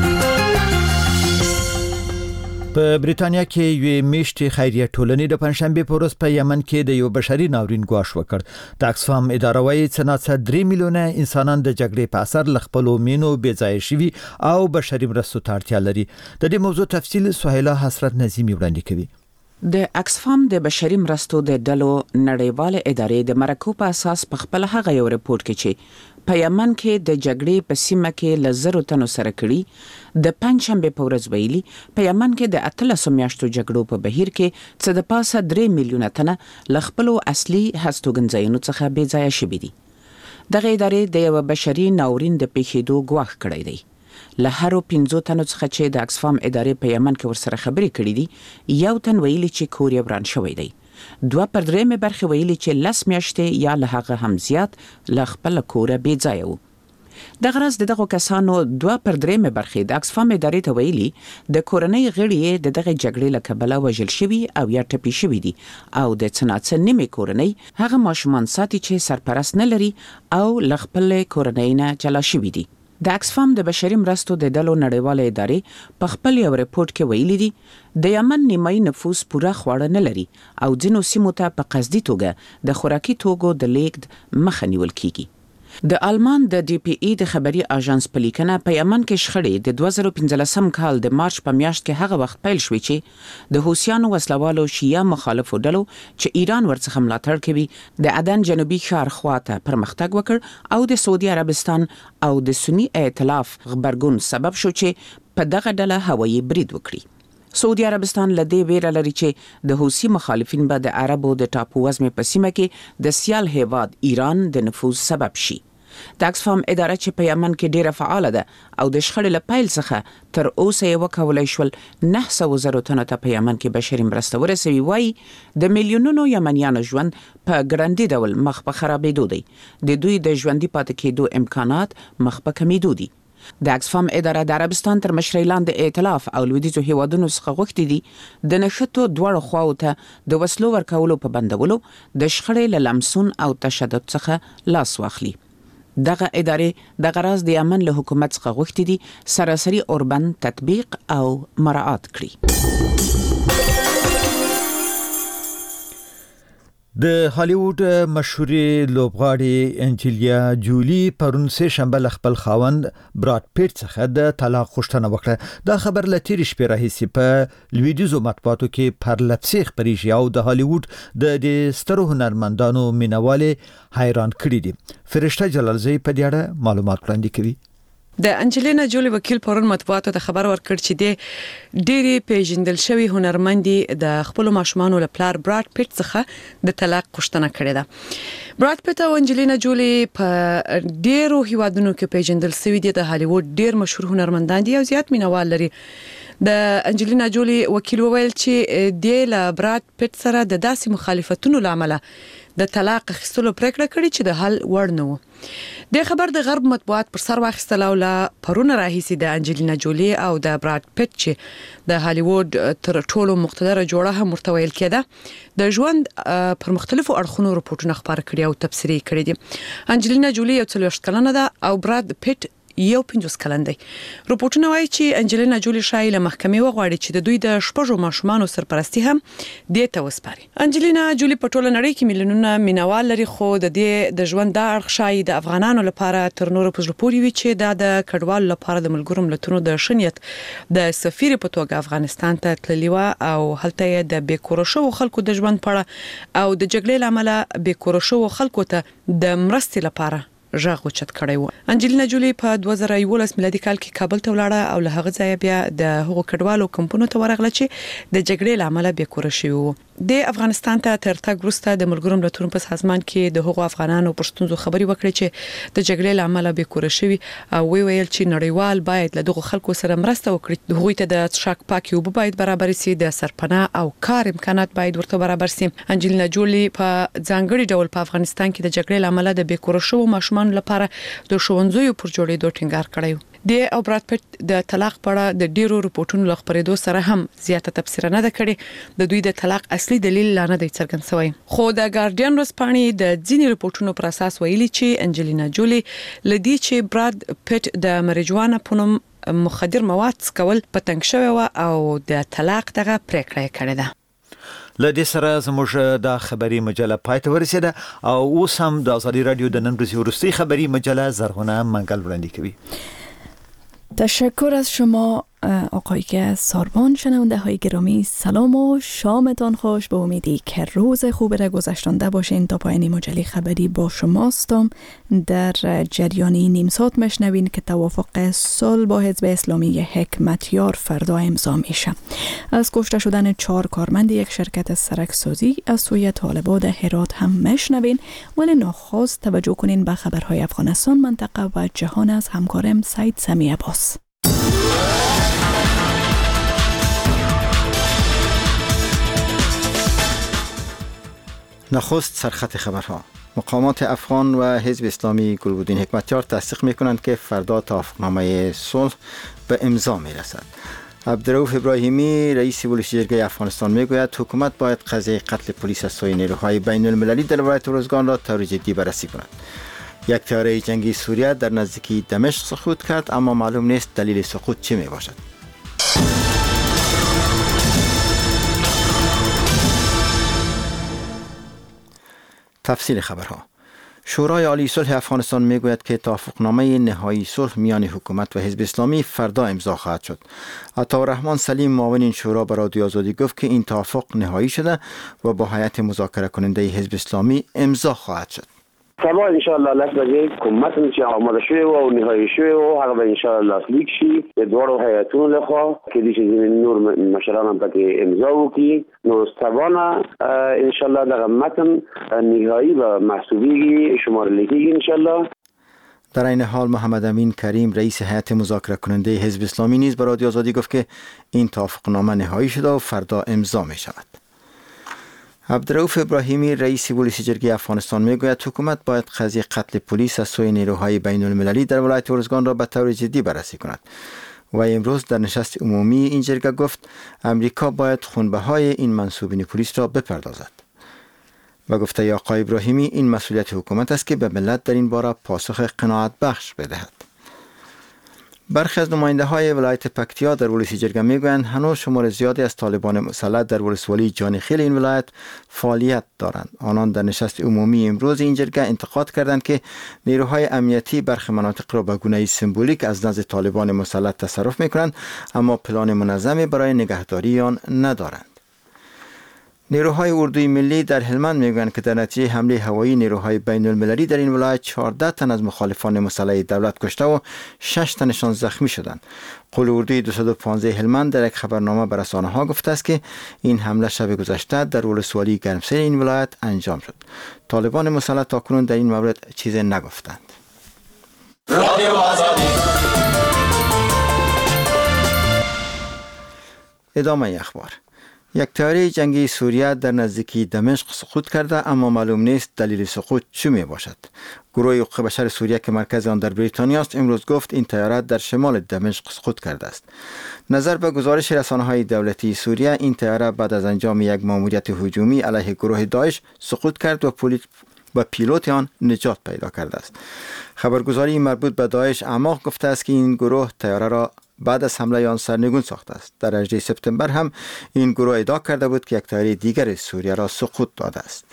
په بریتانیا کې یوې میاشتې خیریه ټولنې د پنځشنبه په ورځ په یمن کې د یو بشري ناورین ګواښ وکړ. د اکسفام اداره وايي چې څه درې میلیونه انسانان د جګړې په اثر ل خپل مینو بې ځای شوي او بشري مرستو ته اړتیا لري. د دې موضوع تفصیل سهیلا حسرت نظیمی وړاندې کوي. د اکسفام د بشري مرستو د ډلو نړیواله ادارې د مرکو په اساس په خپل هغه یو رپورت کې چې په یمن کې د جګړې په سیمه کې لزرو تنو سره کړي د پنځشنبه په ورځ ویلي په یمن کې د اتلس میاشتو جګړو په بهیر کې څه د پاسه درې میلیونه تنه ل خپل اصلي هستوګنځایونو څخه بې ځای شوي دي. دغه ادارې د یو بشري ناورین د پیښېدو ګواښ کړی دی. له هرو پنځو تنو څخه چې د اکسفام ادارې په یمن کې ورسره خبرې کړې دي یو تن ویلي چې کور یې وران شوی دی. دوه پر درېمې برخې ویلي چې لس میاشتې یا له هغه هم زیات له خپل کوره بې ځایه وو. د غرض دغه کسانو دوه پر درېمې برخې د اکسفام ادارې ته ویلي د کورنۍ غړي د دغه جګړې له کبله وژل شوي او یا ټپي شوي دي او د څناڅه نیمې کورنۍ هغه ماشومان ساتي چې سرپرست نه لري او له خپل کورنۍ نه جلا شوي دي. د اکسفام د بشري مرستو د ډلو نړیواله ادارې په خپل یو رپورت کې ویلي دي د یمن نیمایي نفوس پوره خواړه نه لري او ځینو سیمو ته په قصدي توګه د خوراکي توکو د لیږد مخه نیول کیږي. د آلمان د ډي پی ای د خبري اژانس په لیکنه په یمن کې شخړې د دوه زره پنځلسم کال د مارچ په میاشت کې هغه وخت پیل شوې چې د حوثیانو وسلوالو شیعه مخالفو ډلو چې ایران ورڅخه ملاتړ کوي د عدن جنوبي ښار خواته پرمختګ وکړ او د سعودي عربستان او د سنی ائتلاف غبرګون سبب شو چې په دغه ډله هوایي برید وکړي. سعودي عربستان لدې ویره لري چې د حوثي مخالفین به د عربو د ټاپو وزمې په سیمه کې د سیال هیواد ایران د نفوذ سبب شي. د اکسفام اداره چې په یمن کې ډیره فعاله ده او د شخړې له پیل څخه تر اوسه یې وکولای شول نه سوه زرو تنو ته په یمن کې بشري مرسته ورسوي. وایي د میلیونونو یمنیانو ژوند په ګړندي ډول مخ په خرابېدو دی. د دوی د ژوندي پاتې کېدو امکانات مخ په کمیدو دي. د اکسفام اداره د عربستان تر مشرۍ لاندې ائتلاف او لویدیځو هیوادونو څخه غوښتي دي د نښتو دواړو خواو ته د وسلو ورکولو په بندولو د شخړې له لمسون او تشدد څخه لاس واخلي. دغه ادارې د غرض د یمن له حکومت څخه غوښتي دي سراسري اوربند تطبیق او مراعات کړي. د هالیوډ مشهورې لوبغاړې انجلینا جولی پرون سه شنبه خپل خاوند براد پیټ څخه د طلاق غوښتنه وکړه. دا خبر له تیر شپې راهیسې په لویدیځو مطبوعاتو کې پرلپسې خبرېږي او د هالیوډ د د سترو هنرمندانو مینوالې حیران کړي دي. فرشته جلالزی په دې اړه معلومات وړاندې کوي. د انجلینا جولی وکیل پرون مطبوعاتو ته خبر ورکړ چې د ډېری پیژندل شوی هنرمندي د خپل ماشومان ول پلار براد پیټ څخه د طلاق غوښتنه کړې ده. براد پیټ او انجلینا جولی په ډېرو هیوادونو کې پیژندل شوی دي. د هالیوډ ډېر مشهور هنرمندان دي او زیات مینوال لري. د انجلینا جولی وکیل وویل چې د ل براد پیټ سره د داسې مخالفتونو لامل د طلاق اخیستلو پریکړه کړې چې د حل وړ نه و. د خبر د غرب مطبوعات پر سر واخیستل او لا پرونه راهیسي د انجلینا جولی او د براد پیټ چې د هالیوډ تر ټولو مقتدره جوړه هم ورته ویل کېده د ژوند پر مختلفو اړخونو رپورټونه خبر کړي او تفسیری کړي دي. انجلینا جولی یو څلوېښت کلنه ده او براد پیټ یو پنځوس کلن دی. رپورټونه وایي چې انجلینا جولی شایي له محکمې وغواړي چې د دوی د شپږو ماشومانو سرپرستی هم دې ته وسپاري. انجلینا جولی په ټوله نړۍ کې میلیونونه مینوال لري خو د دې د ژوند د اړخ شایي د افغانانو لپاره تر نورو په زړه پورې وي چې دا د کډوالو لپاره د ملګرو ملتونو د شنیت د سفیر په توګه افغانستان ته تللی و او هلته یې د بیکوره شوو خلکو د ژوند په اړه او د جګړې لامل بیکوره شوو خلکو ته د مرستې لپاره ژغ اوچت کړی و. انجلینا جولی په دوه زره یولس میلادي کال کې کابل ته ولاړه او له هغه ځایه بیا د هغو کډوالو کمپونو ته ورغله چې د جګړې لامل بیا کور شوی وو. د افغانستان ته تر تګ وروسته د ملګرو ملتونو په سازمان کې د هغو افغانانو پښتونزو خبري وکړي چې د جګړې لامل به کور شوی او وی ویل چې نړیوال باید له دغو خلکو سره مرسته وکړي. هغوی ته د څښاک پاکي اوبه باید برابر شي، د سرپناه او کار امکانات باید ورته برابر شي. انجلینا جولی په ځانګړي ډول په افغانستان کې د جګړې لامل د بیکور شوو ماشومان لپاره د ښوونځیو پر جوړېدو ټینګار کړی. د او براد پیټ د طلاق په اړه د ډیرو رپورټونو لخپرېدو سره هم زیاته تفسیر نه ده کړې. د دوی د طلاق اصلي دلیل لا نه دی څرګند شوی. خو د ګارډین ورځپاڼې د ځینې رپورټونو پر اساس ویلي چې انجلینا جولی لدی چې براد پیټ د مریجوانا په نوم مخدر مواد څکول پتنګ شوی و او د طلاق دغه پریکړه کړې ده. لدې سره زموږ د خبری مجله پای ته ورسیده او اوس هم د آزادی رادیو د نن ورځې وروستۍ خبری مجله زرغونه منگل وړاندې کوي. تشکر از شما آقای ساربان. شنونده های گرامی سلام و شامتان خوش. به امیدی که روز خوب را گذشتانده باشین. تا پایان مجله خبری با شماستم. در جریان نیم ساعت مشنوین که توافق صلح با حزب اسلامی حکمتیار فردا امضا میشه. از کشته شدن چهار کارمند یک شرکت سرکسازی از سوی طالبان در هرات هم مشنوین، ولی ناخواست توجه کنین به خبرهای افغانستان، منطقه و جهان از همکارم سید سمی عباس. نخست سرخط خبرها. مقامات افغان و حزب اسلامی گلبدین حکمتیار تصدیق میکنند که فردا توافقنامه صلح به امضا میرسد. عبدالرؤوف ابراهیمی رئیس ولایت افغانستان میگوید حکومت باید قضیه قتل پلیس از سوی نیروهای بین المللی در ولایت ارزگان را طور جدی بررسی کند. یک طیاره جنگی سوریه در نزدیکی دمشق سقوط کرد، اما معلوم نیست دلیل سقوط چه می باشد. تفصیل خبرها. شورای عالی صلح افغانستان میگوید که توافقنامه نهایی صلح میان حکومت و حزب اسلامی فردا امضا خواهد شد. عطاالرحمن سلیم معاون این شورا به رادیو آزادی گفت که این توافق نهایی شده و با هیئت مذاکره کننده حزب اسلامی امضا خواهد شد. سبا انشاءالله لس بجې کومت چې آماده شوی او نهایی شوی او هغه به انشاءالله لیک شي د دوړو هیئاتونو لخوا کې د نور مشران هم پکې امضا وکړي. نو سبا نه انشاءالله دغه متن نهایی و محسوبیږي شمارل کېږي انشاءالله. در این حال محمد امین کریم رئیس هیئت مذاکره کننده حزب اسلامی نیز به رادیو آزادی گفت که این توافقنامه نهایی شده و فردا امضا می شود. عبدالرؤوف ابراهیمی رئیس ولایت جرگه افغانستان میگوید حکومت باید قضیه قتل پلیس از سوی نیروهای بین المللی در ولایت ارزگان را به طور جدی بررسی کند. و امروز در نشست عمومی این جرگه گفت امریکا باید خونبهای این منصوبین پلیس را بپردازد. و گفته آقای ابراهیمی این مسئولیت حکومت است که به ملت در این باره پاسخ قناعت بخش بدهد. برخی از نماینده های ولایت پکتیا در ولایت جرگه میگویند هنوز شمار زیادی از طالبان مسلح در ولسوالی جانخیل این ولایت فعالیت دارند. آنان در نشست عمومی امروز این جرگه انتقاد کردند که نیروهای امنیتی برخی مناطق را به گونه سمبولیک از نزد طالبان مسلح تصرف میکنند، اما پلان منظمی برای نگهداری آن ندارند. نیروهای اردوی ملی در هلمند میگویند که در نتیجه حمله هوایی نیروهای بین المللی در این ولایت چهارده تن از مخالفان مسلح دولت کشته و شش تنشان زخمی شدند. قول اردوی دویست و پانزده هلمند در یک خبرنامه به رسانه‌ها گفته است که این حمله شب گذشته در ولسوالی گرمسیر این ولایت انجام شد. طالبان مسلح تاکنون در این مورد چیزی نگفتند. ادامه اخبار. یک طیاره جنگی سوریه در نزدیکی دمشق سقوط کرده، اما معلوم نیست دلیل سقوط چه می باشد. گروه حقوق بشر سوریه که مرکز آن در بریتانیا است امروز گفت این طیاره در شمال دمشق سقوط کرده است. نظر به گزارش رسانه‌های دولتی سوریه این طیاره بعد از انجام یک ماموریت هجومی علیه گروه داعش سقوط کرد و پلیس و پیلوت آن نجات پیدا کرده است. خبرگزاری مربوط به داعش اعماق گفته است که این گروه طیاره را بعد از حمله آن سرنگون ساخته است. در هجدهم سپتامبر هم این گروه ادعا کرده بود که یک طیاره دیگر سوریه را سقوط داده است.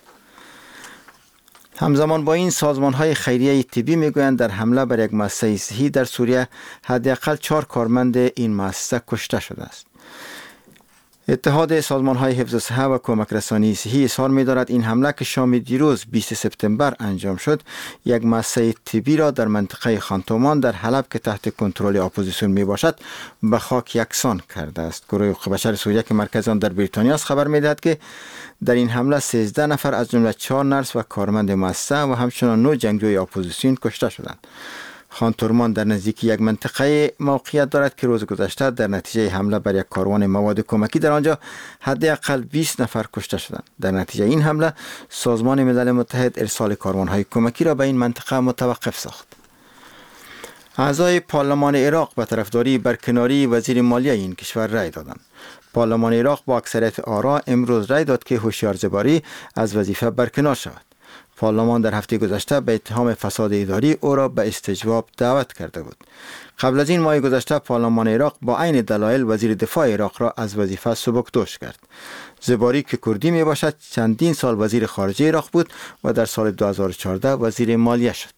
همزمان با این سازمان‌های خیریه طبی میگویند در حمله بر یک مؤسسه صحی در سوریه حداقل چهار کارمند این مؤسسه کشته شده است. اتحاد سازمان‌های حفظ صحه و کمک رسانی صحی اظهار می‌دارد این حمله که شام دیروز بیست سپتامبر انجام شد یک مؤسسه طبی را در منطقه خانتومان در حلب که تحت کنترل اپوزیسیون میباشد به خاک یکسان کرده است. گروه حقوق بشر سوریه که مرکز آن در بریتانیا است خبر می‌دهد که در این حمله سیزده نفر از جمله چهار نرس و کارمند مؤسسه و همچنان نه جنگجوی اپوزیسیون کشته شدند. خانتورمان در نزدیکی یک منطقه موقعیت دارد که روز گذشته در نتیجه حمله بر یک کاروان مواد کمکی در آنجا حداقل بیست نفر کشته شدند. در نتیجه این حمله سازمان ملل متحد ارسال کاروان‌های کمکی را به این منطقه متوقف ساخت. اعضای پارلمان عراق به طرفداری برکناری وزیر مالیه این کشور رأی دادند. پارلمان عراق با اکثریت آرا امروز رأی داد که هوشیار زباری از وظیفه برکنار شود. پارلمان در هفته گذشته به اتهام فساد اداری او را به استجواب دعوت کرده بود. قبل از این ماه گذشته پارلمان عراق با عین دلایل وزیر دفاع عراق را از وظیفه سبکدوش کرد. زباری که کردی می باشد چندین سال وزیر خارجه عراق بود و در سال دو هزار و چهارده وزیر مالیه شد.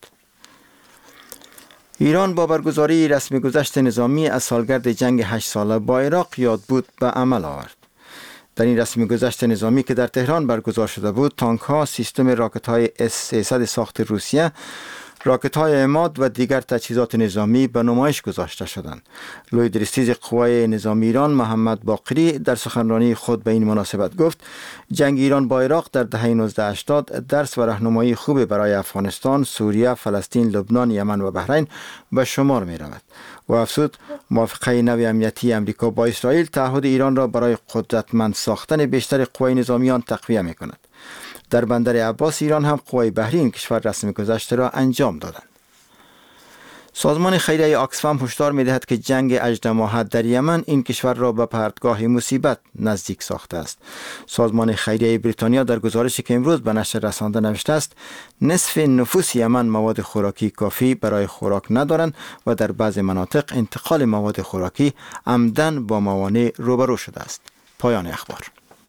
ایران با برگزاری رسمی گذشت نظامی از سالگرد جنگ هشت ساله با عراق یاد بود به عمل آورد. در این رسمی گذشت نظامی که در تهران برگزار شده بود، تانک ها، سیستم راکت های اس سیصد ساخت روسیه، راکت های عماد و دیگر تجهیزات نظامی به نمایش گذاشته شدند. لوی درستیز قوای نظامی ایران محمد باقری در سخنرانی خود به این مناسبت گفت جنگ ایران با عراق در دهه نوزده هشتاد درس و راهنمایی خوب برای افغانستان، سوریه، فلسطین، لبنان، یمن و بحرین به شمار می رود. و افزود موافقه نو امنیتی امریکا با اسرائیل تعهد ایران را برای قدرتمند ساختن بیشتر قوای نظامیان تقویه می کند. در بندر عباس ایران هم قوای بحری این کشور رسمی گذشته را انجام دادند. سازمان خیریه آکسفام هشدار می‌دهد که جنگ هجده ماهه در یمن این کشور را به پرتگاه مصیبت نزدیک ساخته است. سازمان خیریه بریتانیا در گزارشی که امروز به نشر رسانده نوشته است نصف نفوس یمن مواد خوراکی کافی برای خوراک ندارند و در بعضی مناطق انتقال مواد خوراکی عمدن با موانع روبرو شده است. پایان اخبار.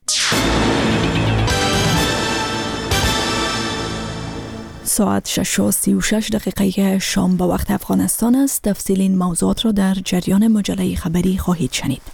ساعت شش و سی و شش دقیقه شام به وقت افغانستان است. تفصیل این موضوعات را در جریان مجله خبری خواهید شنید.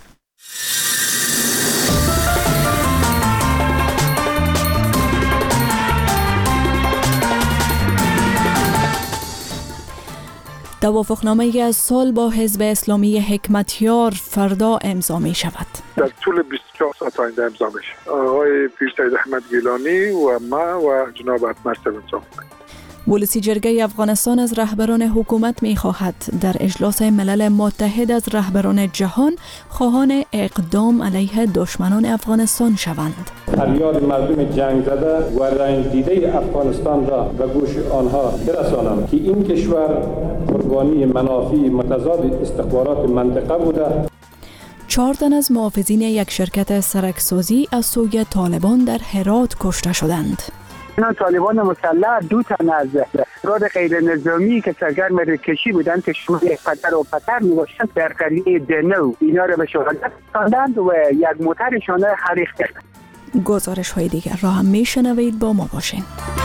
توافقنامه از صلح با حزب اسلامی حکمتیار فردا امضا می شود. در طول بیست و چهار ساعت آینده امضا میشه. آقای پیر سید احمد گیلانی و ما و جناب اتمر امضا. ولسی جرگه افغانستان از رهبران حکومت می خواهد در اجلاس ملل متحد از رهبران جهان خواهان اقدام علیه دشمنان افغانستان شوند. فریاد مردم جنگ زده و رنج دیده افغانستان را به گوش آنها برسانم که این کشور قربانی منافع متضاد استخبارات منطقه بوده. چهار تن از محافظین یک شرکت سرکسازی از سوی طالبان در هرات کشته شدند. اینا طالبان مسلح دو تن از افراد غیر نظامی که سرگرم رکشی بودند که شمول پتر و پتر میباشند در قریه دنو اینا را به شهادت رساندند و یک موترشان را حریق کردند. گزارش های دیگر را هم میشنوید، با ما باشین.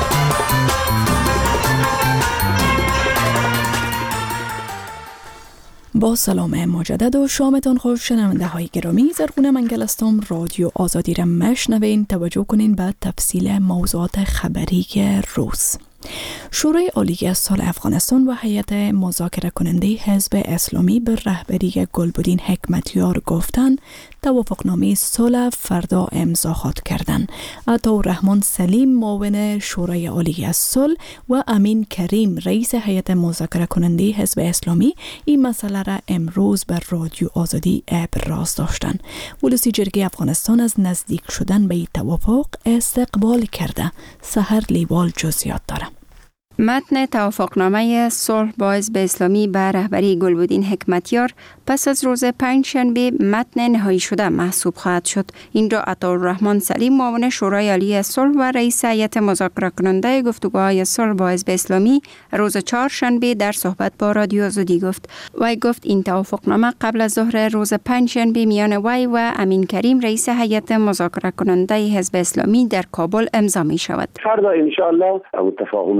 با سلام مجدد و شامتان خوش شنونده های گرامی. زرغونه منگل هستم. رادیو آزادی را مشنوین. توجه کنین به تفصیل موضوعات خبری روز. شورای عالی از صلح افغانستان و هیئت مذاکره کننده حزب اسلامی به رهبری گلبدین حکمتیار گفتند توافقنامه صلح فردا امضا خواهد کردند. عطاالرحمن سلیم معاون شورای عالی از صلح و امین کریم رئیس هیئت مذاکره کننده حزب اسلامی این مسئله را امروز بر رادیو آزادی ابراز داشتند. ولسی جرگه افغانستان از نزدیک شدن به این توافق استقبال کرده. سحر لیوال جزئیات داره. متن توافقنامه صلح با حزب اسلامی به رهبری گلبدین حکمتیار پس از روز پنجشنبه متن نهایی شده محسوب خواهد شد. این را عطاالرحمن سلیم معاون شورای عالی صلح و رئیس هیئت مذاکره کننده گفتگوهای صلح با حزب اسلامی روز چهارشنبه در صحبت با رادیو آزادی گفت. وی گفت این توافقنامه قبل از ظهر روز پنجشنبه میان وی و امین کریم رئیس هیئت مذاکره کننده حزب اسلامی در کابل امضا می شود. فردا ان شاء الله تفاهم نامه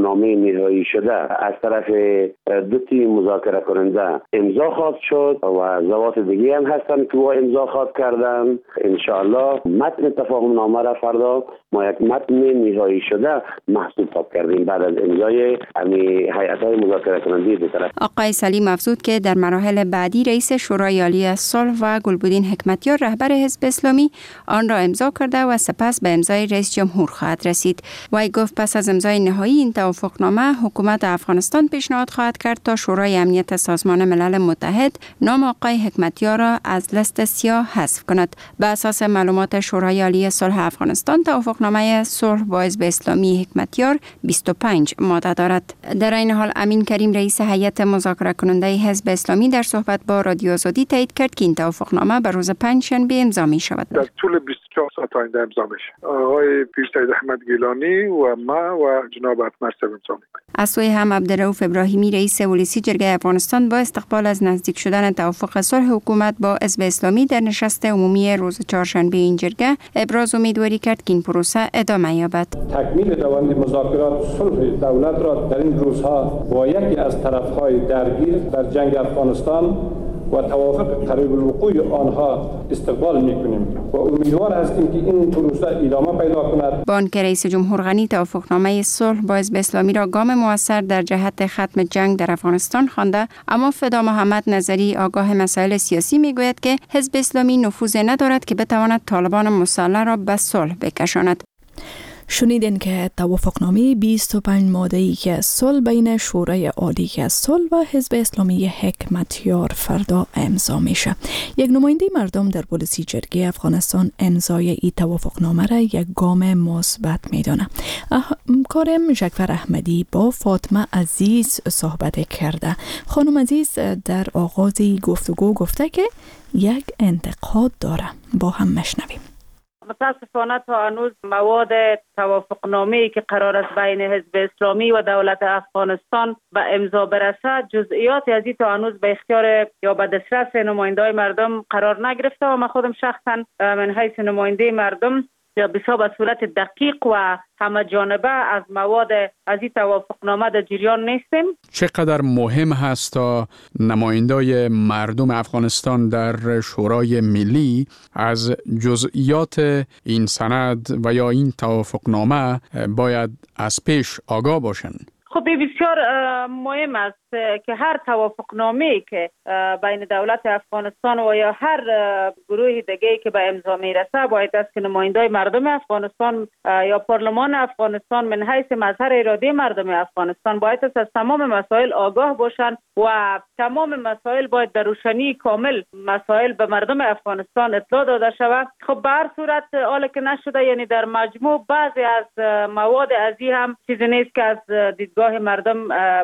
نهایی شده از طرف دو تیم مذاکره کننده امضا خواهد شد و ضوابط دیگه هم هستن که با امضا خواهد کردن. انشاءالله متن تفاهم نامه را فردا ما یک متن نهایی شده محسوب حساب کردیم بعد از امضای امی هیئت‌های مذاکره کننده دو طرف. آقای سلیم افزود که در مراحل بعدی رئیس شورای عالی صلح و گلبدین حکمتیار رهبر حزب اسلامی آن را امضا کرده و سپس به امضای رئیس جمهور خواهد رسید. وی گفت پس از امضای نهایی این توافقنامه حکومت افغانستان پیشنهاد خواهد کرد تا شورای امنیت سازمان ملل متحد نام آقای حکمتیار را از لیست سیاه حذف کند. به اساس معلومات شورای عالی صلح افغانستان توافقنامه صلح با حزب اسلامی حکمتیار بیست و پنج ماده دارد. در این حال امین کریم رئیس هیئت مذاکره کننده حزب اسلامی در صحبت با رادیو آزادی تایید کرد که این توافقنامه به روز پنجشنبه امضا می شود. در طول بیست و چهار ساعت آینده امضا میشه. آقای پیر سید احمد گیلانی و ما و جناب اتمر صاحب امضا میکنیم. از سوی هم عبدالرؤوف ابراهیمی رئیس ولسی جرگه افغانستان با استقبال از نزدیک شدن توافق صلح حکومت با حزب اسلامی در نشست عمومی روز چهارشنبه این جرگه ابراز امیدواری کرد که این پروسه ادامه یابد. تکمیل روند مذاکرات صلح دولت را در این روزها با یکی از طرف‌های درگیر در جنگ افغانستان و توافق قریب الوقوع آنها استقبال می‌کنیم و امیدوار هستیم که این پروسه ادامه پیدا کند. با آنکه رئیس جمهور غنی توافقنامه صلح با حزب اسلامی را گام موثر در جهت ختم جنگ در افغانستان خوانده، اما فدا محمد نظری آگاه مسائل سیاسی میگوید که حزب اسلامی نفوذ ندارد که بتواند طالبان مسلح را به صلح بکشاند. شنیدین که توافقنامه بیست و پنج ماده‌ای که صلح بین شورای عالی که صلح و حزب اسلامی حکمتیار فردا امضا میشه. یک نماینده مردم در پلیسی جرگه افغانستان امضای این توافقنامه را یک گام مثبت میدانه. همکارم جعفر احمدی با فاطمه عزیز صحبت کرده. خانم عزیز در آغاز گفتگو گفته که یک انتقاد داره. با هم مشنویم. متاسفانه تا هنوز مواد توافقنامه‌ای که قرار است بین حزب اسلامی و دولت افغانستان به امضا برسد جزئیاتی از این تا هنوز به اختیار یا به دسترس نماینده‌های مردم قرار نگرفته و من خودم شخصا من حیث نماینده مردم بسیار به صورت دقیق و همه جانبه از مواد از این توافقنامه در جریان نیستیم. چقدر مهم هست تا نمایندای مردم افغانستان در شورای ملی از جزئیات این سند و یا این توافقنامه باید از پیش آگاه باشند؟ خب بسیار مهم است که هر توافقنامه‌ای که بین دولت افغانستان و یا هر گروه دیگه‌ای که به امضا میرسه باید است که نمایندای مردم افغانستان یا پارلمان افغانستان من حیث مظهر اراده مردم افغانستان باید است از تمام مسائل آگاه باشند و تمام مسائل باید در روشنی کامل مسائل به مردم افغانستان اطلاع داده شود. خب به هر صورت حالا که نشده، یعنی در مجموع بعضی از مواد از این هم چیزی نیست که از دیدگاه مردم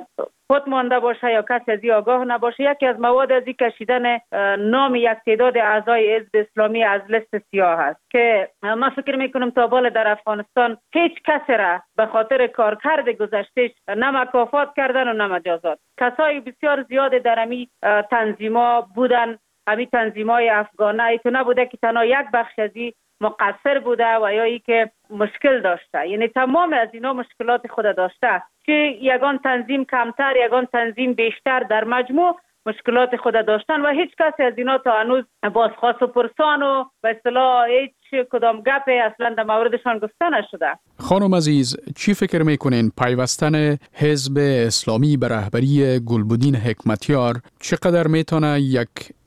خود مانده باشه یا کسی از این آگاه نباشه. یکی از مواد از این کشیدن نام یک تعداد اعضای حزب اسلامی از لیست سیاه است که من فکر میکنم تا بالا در افغانستان هیچ کسی را به خاطر کارکرد گذشتهش نه مکافات کردن و نه مجازات. کسای بسیار زیاد در امی تنظیما بودن، امی تنظیمای افغانه ایتو نبوده که تنها یک بخش از این مقصر بوده و یا ای که مشکل داشته، یعنی تمام از اینا مشکلات خود داشته که یگان تنظیم کمتر یگان تنظیم بیشتر در مجموع مشکلات خود داشتن و هیچ کسی از اینا تا هنوز بازخواست و پرسان و به اصطلاح هیچ کدام گپ اصلا در موردشان گفته نشده. خانم عزیز، چی فکر میکنین پیوستن حزب اسلامی به رهبری گلبدین حکمتیار چقدر میتونه یک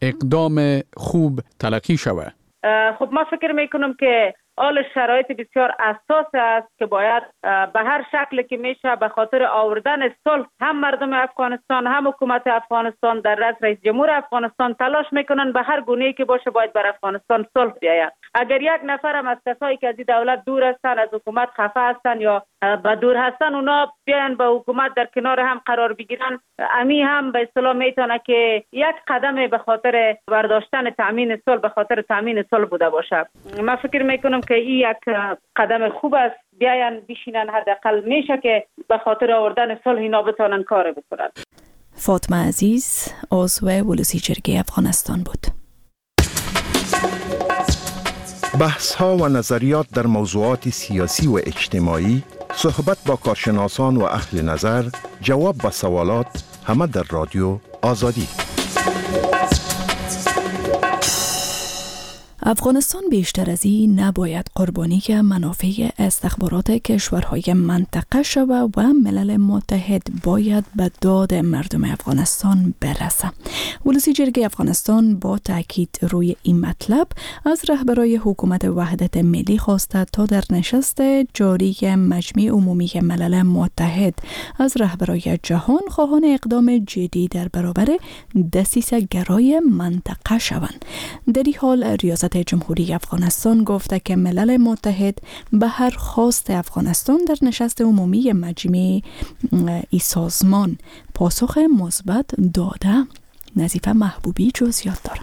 اقدام خوب تلقی شود؟ خب من فکر میکنم که آل شرایط بسیار اساس است که باید به هر شکل که میشه به خاطر آوردن صلح هم مردم افغانستان هم حکومت افغانستان در رأس رئیس جمهور افغانستان تلاش میکنن به هر گونه‌ای که باشه باید بر افغانستان صلح بیاید. اگر یک نفر هم از کسایی که از این دولت دور هستن، از حکومت خفه هستن یا به دور هستن، اونا بیان به حکومت در کنار هم قرار بگیرن، امی هم به اصطلاح میتونه که یک قدم به خاطر برداشتن تامین صلح به خاطر تامین صلح بوده باشه. من فکر میکنم که این یک قدم خوب است، بیاین بشینن، حداقل میشه که به خاطر آوردن صلح اینا بتونن کار بکنن. فاطمه عزیز عضو ولسی جرگه افغانستان بود. بحث ها و نظریات در موضوعات سیاسی و اجتماعی صحبت با کارشناسان و اهل نظر، جواب به سوالات، همه در رادیو آزادی. افغانستان بیشتر از این نباید قربانی منافع استخبارات کشورهای منطقه شود و ملل متحد باید به داد مردم افغانستان برسه. ولسی جرگه افغانستان با تاکید روی این مطلب از رهبرای حکومت وحدت ملی خواسته تا در نشست جاری مجمع عمومی ملل متحد از رهبرای جهان خواهان اقدام جدی در برابر دسیسه گرای منطقه شوند. در این حال ریاست جمهوری افغانستان گفته که ملل متحد به هر خواست افغانستان در نشست عمومی مجمع ای سازمان پاسخ مثبت داده. نظیفه محبوبی جزئیات داره.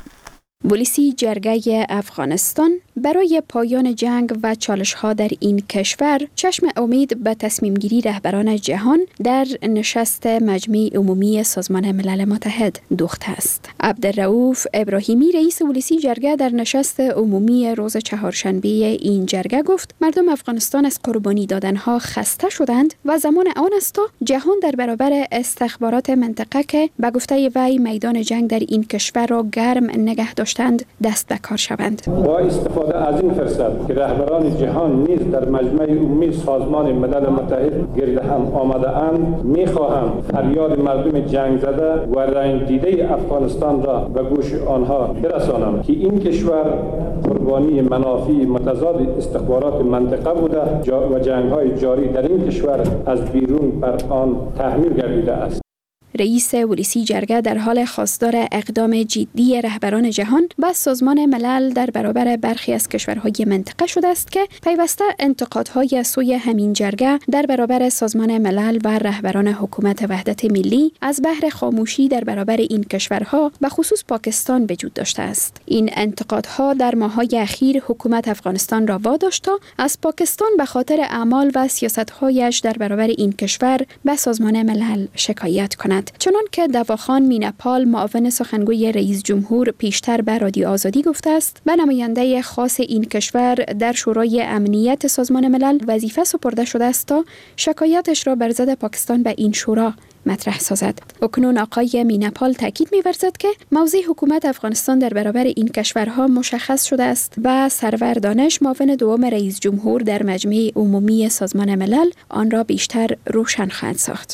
ولسی جرگه افغانستان برای پایان جنگ و چالش‌ها در این کشور چشم امید به تصمیم گیری رهبران جهان در نشست مجمع عمومی سازمان ملل متحد دوخته است. عبدالرؤوف ابراهیمی رئیس ولسی جرگه در نشست عمومی روز چهارشنبه این جرگه گفت مردم افغانستان از قربانی دادنها خسته شدند و زمان آن است تا جهان در برابر استخبارات منطقه که به گفته وی میدان جنگ در این کشور را گرم نگه داشتند دست به کار شوند. با استفاده از این فرصت که رهبران جهان نیز در مجمع عمومی سازمان ملل متحد گرد هم آمده اند، می‌خواهم فریاد مردم جنگ زده و رنج دیده افغانستان را به گوش آنها برسانم که این کشور قربانی منافع متضاد استخبارات منطقه بوده و جنگ‌های جاری در این کشور از بیرون بر آن تحمیل گردیده است. رئیس ولسی جرگه در حال خواستار اقدام جدی رهبران جهان با سازمان ملل در برابر برخی از کشورهای منطقه شده است که پیوسته انتقادهای از سوی همین جرگه در برابر سازمان ملل و رهبران حکومت وحدت ملی از بحر خاموشی در برابر این کشورها به خصوص پاکستان وجود داشته است. این انتقادها در ماه‌های اخیر حکومت افغانستان را واداشت تا از پاکستان به خاطر اعمال و سیاست‌هایش در برابر این کشور به سازمان ملل شکایت کند. چنان که دواخان میناپال معاون سخنگوی رئیس جمهور پیشتر به رادیو آزادی گفته است، به نماینده خاص این کشور در شورای امنیت سازمان ملل وظیفه سپرده شده است تا شکایاتش را بر ضد پاکستان به این شورا مطرح سازد. اکنون آقای میناپال تاکید می‌ورزد که موضع حکومت افغانستان در برابر این کشورها مشخص شده است و سرور دانش معاون دوم رئیس جمهور در مجمع عمومی سازمان ملل آن را بیشتر روشن خواهد ساخت.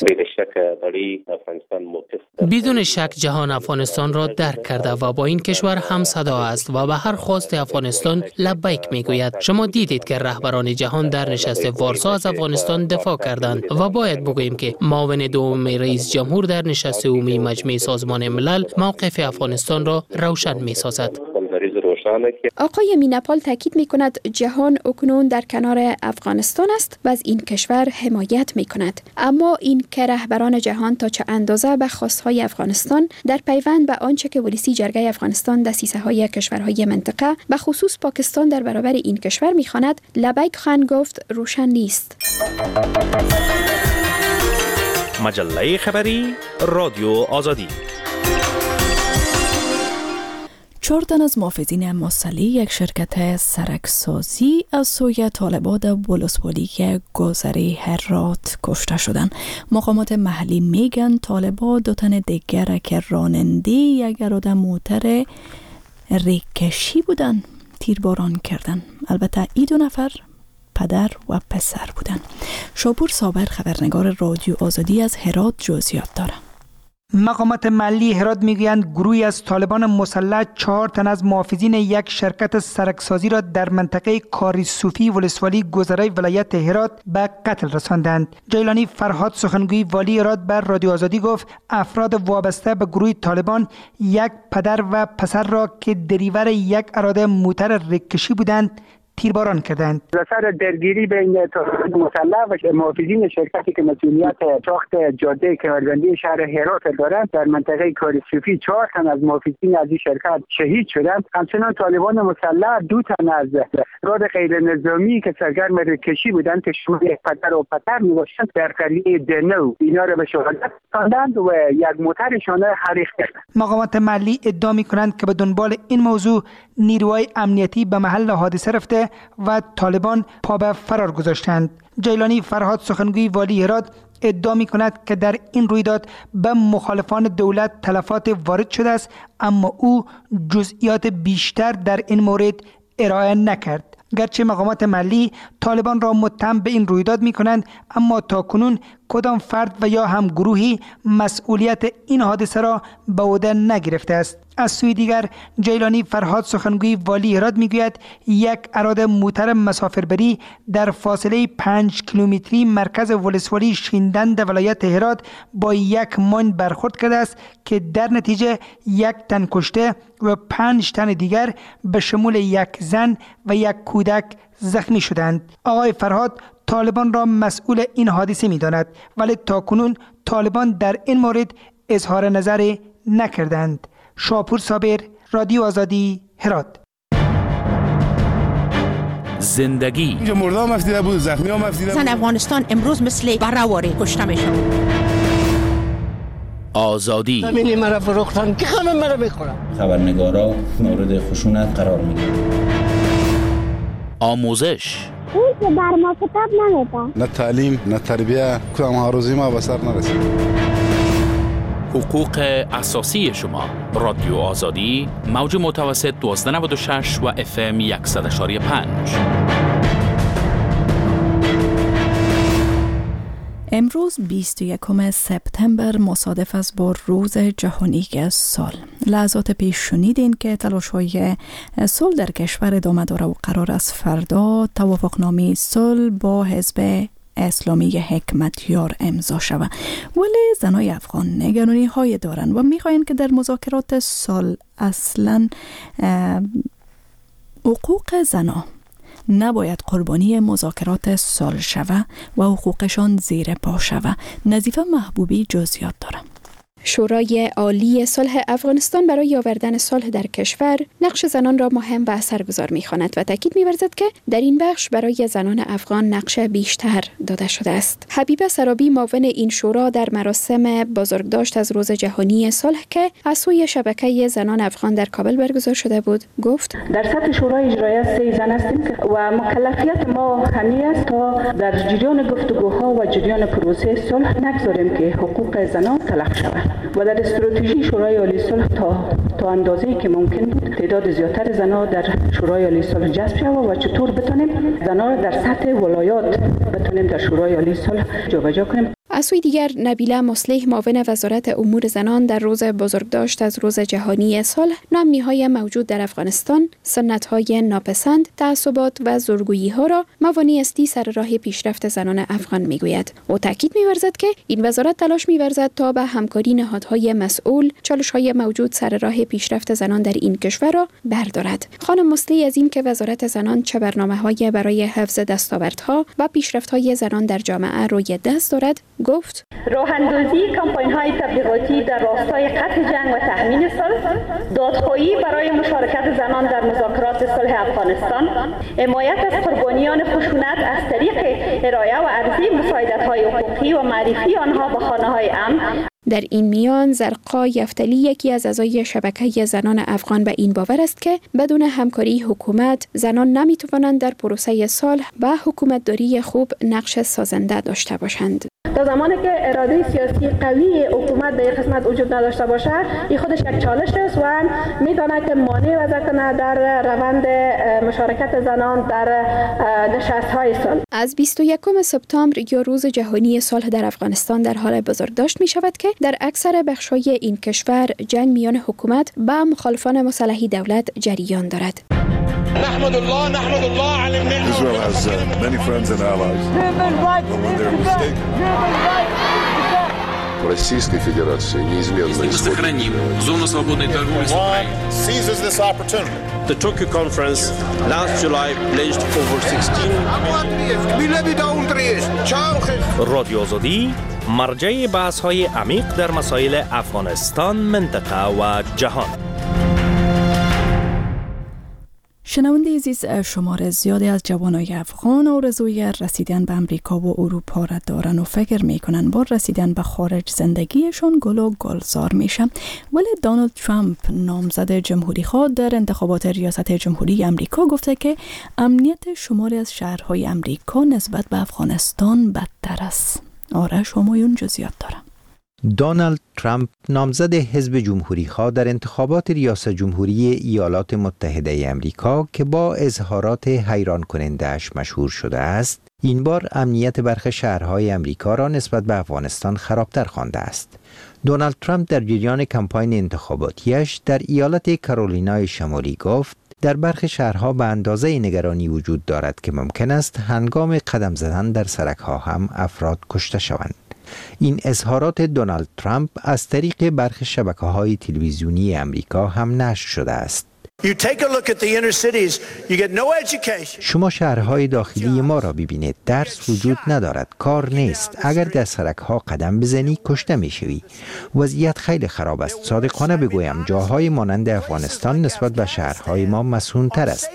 بدون شک جهان افغانستان را درک کرده و با این کشور هم صدا است و به هر خواست افغانستان لبیک میگوید. شما دیدید که رهبران جهان در نشست وارسا از افغانستان دفاع کردند و باید بگوییم که معاون دوم رئیس جمهور در نشست عمومی مجمع سازمان ملل موقف افغانستان را روشن می‌سازد. آقای میناپال تاکید می‌کند جهان اکنون در کنار افغانستان است و از این کشور حمایت می‌کند، اما این که رهبران جهان تا چه اندازه به خواست‌های افغانستان در پیوند به آنچه که ولسی جرگه افغانستان دسیسه‌های کشورهای منطقه به خصوص پاکستان در برابر این کشور می‌خواند لبیک خواهند گفت روشن نیست. مجله خبری رادیو آزادی. چهار تن از محافظین مسلح یک شرکت سرکسازی از سوی طالبان در ولسوالی گذره هرات کشته شدند. مقامات محلی میگن طالبان دو تن دیگر که راننده یک اراده موتر ریکشی بودن تیرباران کردند. البته این دو نفر پدر و پسر بودند. شاپور صابر خبرنگار رادیو آزادی از هرات جزئیات داره. مقامات محلی هرات میگویند گروهی از طالبان مسلح چهار تن از محافظین یک شرکت سرکسازی را در منطقه کاری صوفی ولسوالی گذره ولایت هرات به قتل رساندند. جیلانی فرهاد سخنگوی والی هرات بر رادیو آزادی گفت افراد وابسته به گروه طالبان یک پدر و پسر را که دریور یک اراده موتر ریکشی بودند تیرباران کردند. سر درگیری بین مسلح و محافظین شرکتی که مسئولیت ساخت جاده کناربندی شهر هرات دارند در منطقه کاری صوفی چهار تن از محافظین از این شرکت شهید شدند. همچنان طالبان مسلح دو تن از افراد غیر نظامی که سرگرم ریکشی بودند که شمول پدر و پسر میباشند در قریه دنو اینا را به شهادت رساندند و یک موترشان را حریق کردند. مقامات محلی ادعا میکنند که به دنبال این موضوع نیروهای امنیتی به محل حادثه رفته و طالبان پا به فرار گذاشتند. جیلانی فرهاد سخنگوی والی هرات ادعا می کند که در این رویداد به مخالفان دولت تلفات وارد شده است، اما او جزئیات بیشتر در این مورد ارائه نکرد. گرچه مقامات محلی طالبان را متهم به این رویداد می کنند، اما تاکنون کدام فرد و یا هم گروهی مسئولیت این حادثه را به عهده نگرفته است. از سوی دیگر جیلانی فرهاد سخنگوی والی هرات میگوید یک اراده موتر مسافربری در فاصله پنج کیلومتری مرکز ولسوالی شیندند ولایت هرات با یک ماین برخورد کرده است که در نتیجه یک تن کشته و پنج تن دیگر به شمول یک زن و یک کودک زخمی شدند. آقای فرهاد طالبان را مسئول این حادثه می‌داند، ولی تاکنون طالبان در این مورد اظهار نظر نکردند. شاپور صابر، رادیو آزادی، هرات. زندگی اینجا مردم مفتیده بود، زخمی ها مفتیده بود. زن افغانستان امروز مثل برآوری کشته میشن. آزادی زمینی مرا فروختن که همه مرا میخورن. خبرنگارا مورد خشونت قرار میگیرن. آموزش اون که بر ما کتاب نمیده. نه تعلیم، نه تربیه، کدام ها روزی ما به سر نرسید. حقوق اساسی شما. رادیو آزادی، موج متوسط دوازده نود و شش و اف ام صد و یک و پنج. امروز بیست و یکم سپتامبر مصادف است با روز جهانی سال. لحظات پیش شنیدین که تلاش‌های صلح در کشور ادامه داره و قرار است فردا توافقنامه صلح با حزب اسلامی حکمتیار امضا شود، ولی زنای افغان نگرانی های دارن و میخواین که در مذاکرات صلح اصلا حقوق زنا نباید قربانی مذاکرات صلح شود و حقوقشان زیر پا شود. نظیفه محبوبی جزئیات داره. شورای عالی صلح افغانستان برای آوردن صلح در کشور نقش زنان را مهم و اثرگذار می‌خواند و تاکید می‌ورزد که در این بخش برای زنان افغان نقش بیشتر داده شده است. حبیبه سرابی معاون این شورا در مراسم بزرگداشت از روز جهانی صلح که از سوی شبکه زنان افغان در کابل برگزار شده بود گفت: در سطح شورای اجرایی سه زن هستیم و مکلفیت ما همین است تا در جریان گفتگوها و جریان پروسه صلح نگذاریم که حقوق زنان تلف شود و در استراتژی شورای عالی صلح تا تا اندازه‌ای که ممکن بود تعداد زیادتر زنان در شورای عالی صلح جذب شود و چطور بتونیم زنان در سطح ولایات بتونیم در شورای عالی صلح جابجا کنیم. از سوی دیگر نبیله مصلح معاون وزارت امور زنان در روز بزرگداشت از روز جهانی صلح نامنی‌های موجود در افغانستان، سنت‌های ناپسند، تعصبات و زورگویی‌ها را موانعی استی سر راه پیشرفت زنان افغان می‌گوید. او تاکید می‌ورزد که این وزارت تلاش می‌ورزد تا به همکاری نهادهای مسئول چالش‌های موجود سر راه پیشرفت زنان در این کشور را بردارد. خانم مصلح از این که وزارت زنان چه برنامه‌های برای حفظ دستاوردها و پیشرفت‌های زنان در جامعه روی دست دارد گفت: راه اندازی کمپاین‌های تبلیغاتی در راستای قطع جنگ و تأمین صلح، دادخواهی برای مشارکت زنان در مذاکرات صلح افغانستان، حمایت از قربانیان خشونت از طریق ارائه و عرضه مساعدت‌های حقوقی و معرفی آنها به خانه‌های امن. در این میان زرقا یفتلی یکی از اعضای شبکه زنان افغان به این باور است که بدون همکاری حکومت زنان نمیتوانند در پروسه صلح و حکومتداری خوب نقش سازنده داشته باشند. تا زمانی که اراده سیاسی قوی حکومت در قسمت وجود نداشته باشد، این خودش یک چالش است و میتونه که مانع وضع کنه در روند مشارکت زنان در نشست‌های صلح. از بیست و یکم سپتامبر یا روز جهانی صلح در افغانستان در حال بزرگداشت می شود که در اکثر بخش‌های این کشور جنگ میان حکومت با مخالفان مسلح دولت جریان دارد. نحمد الله نحمد الله على النعمة. Israel has uh, many friends and allies. But when they're mistaken. Российской Федерации неизменно сохраним зону свободной торговли с Украиной. Seizes this opportunity. The Tokyo conference last July pledged over sixteen. رادیو آزادی مرجع بحث‌های عمیق در مسائل افغانستان، منطقه و جهان. شنونده عزیز، شمار زیادی از جوانای افغان آرزوی رسیدن به امریکا و اروپا را دارن و فکر میکنن با رسیدن به خارج زندگیشون گل و گلزار میشه. ولی دونالد ترامپ نامزد جمهوری خواه در انتخابات ریاست جمهوری امریکا گفته که امنیت شماری از شهرهای امریکا نسبت به افغانستان بدتر است. آرش همایون جزئیات داره. دونالد ترامپ نامزد حزب جمهوری‌خواه در انتخابات ریاست جمهوری ایالات متحده آمریکا که با اظهارات حیران کننده‌اش مشهور شده است، این بار امنیت برخی شهرهای امریکا را نسبت به افغانستان خرابتر خوانده است. دونالد ترامپ در جریان کمپاین انتخاباتیش در ایالت کارولینای شمالی گفت در برخی شهرها به اندازه نگرانی وجود دارد که ممکن است هنگام قدم زدن در سرک‌ها هم افراد کشته شوند. این اظهارات دونالد ترامپ از طریق برخی شبکه‌های تلویزیونی امریکا هم نشر شده است. شما شهرهای داخلی ما را ببینید، درس وجود ندارد، کار نیست، اگر در سرک‌ها قدم بزنی کشته می‌شوی. وضعیت خیلی خراب است. صادقانه بگویم جاهای مانند افغانستان نسبت به شهرهای ما مسئول‌تر است.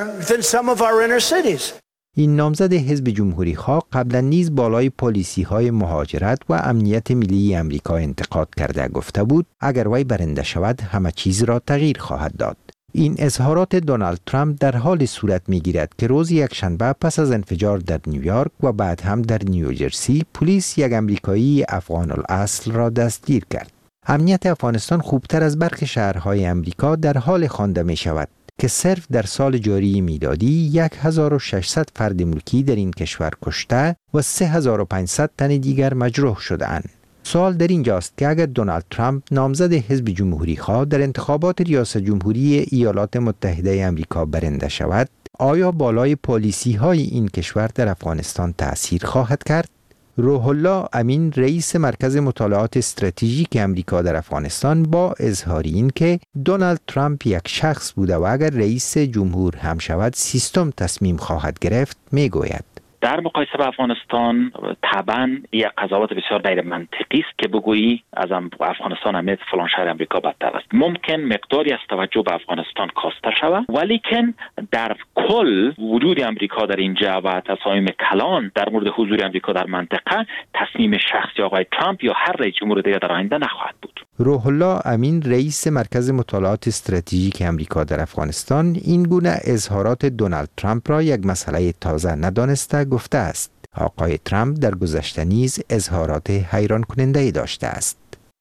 این نامزد حزب جمهوری خواه قبلا نیز بالای پالیسی های مهاجرت و امنیت ملی امریکا انتقاد کرده گفته بود اگر وی برنده شود همه چیز را تغییر خواهد داد. این اظهارات دونالد ترامپ در حال صورت می گیرد که روز یکشنبه پس از انفجار در نیویورک و بعد هم در نیوجرسی پلیس یک امریکایی افغان الاصل را دستگیر کرد. امنیت افغانستان خوبتر از برخی شهرهای امریکا در حال خوانده می شود که صرف در سال جاری میلادی هزار و ششصد فرد ملکی در این کشور کشته و سه هزار و پانصد تن دیگر مجروح شده‌اند. سوال در اینجاست که اگر دونالد ترامپ نامزد حزب جمهوری خواه در انتخابات ریاست جمهوری ایالات متحده آمریکا برنده شود، آیا بالای پالیسی های این کشور در افغانستان تأثیر خواهد کرد؟ روح الله امین رئیس مرکز مطالعات استراتژیک امریکا در افغانستان با اظهار این که دونالد ترامپ یک شخص بوده و اگر رئیس جمهور هم شود سیستم تصمیم خواهد گرفت میگوید در مقایسه با افغانستان طبعا یک قضاوت بسیار غیر منطقی است که بگویی از افغانستان امنیت فلان شهر امریکا بدتر است. ممکن مقداری از توجه به افغانستان کاسته شود، ولیکن در کل وجود امریکا در اینجا و تصامیم کلان در مورد حضور امریکا در منطقه تصمیم شخصی آقای ترامپ یا هر رئیس جمهور دیگر در آینده نخواهد بود. روح الله امین رئیس مرکز مطالعات استراتژیک امریکا در افغانستان این گونه اظهارات دونالد ترامپ را یک مسئله تازه ندانسته گفته است. آقای ترامپ در گذشته نیز اظهارات حیران کننده داشته است.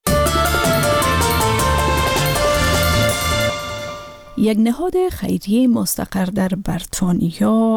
یک نهاد خیریه مستقر در بریتانیا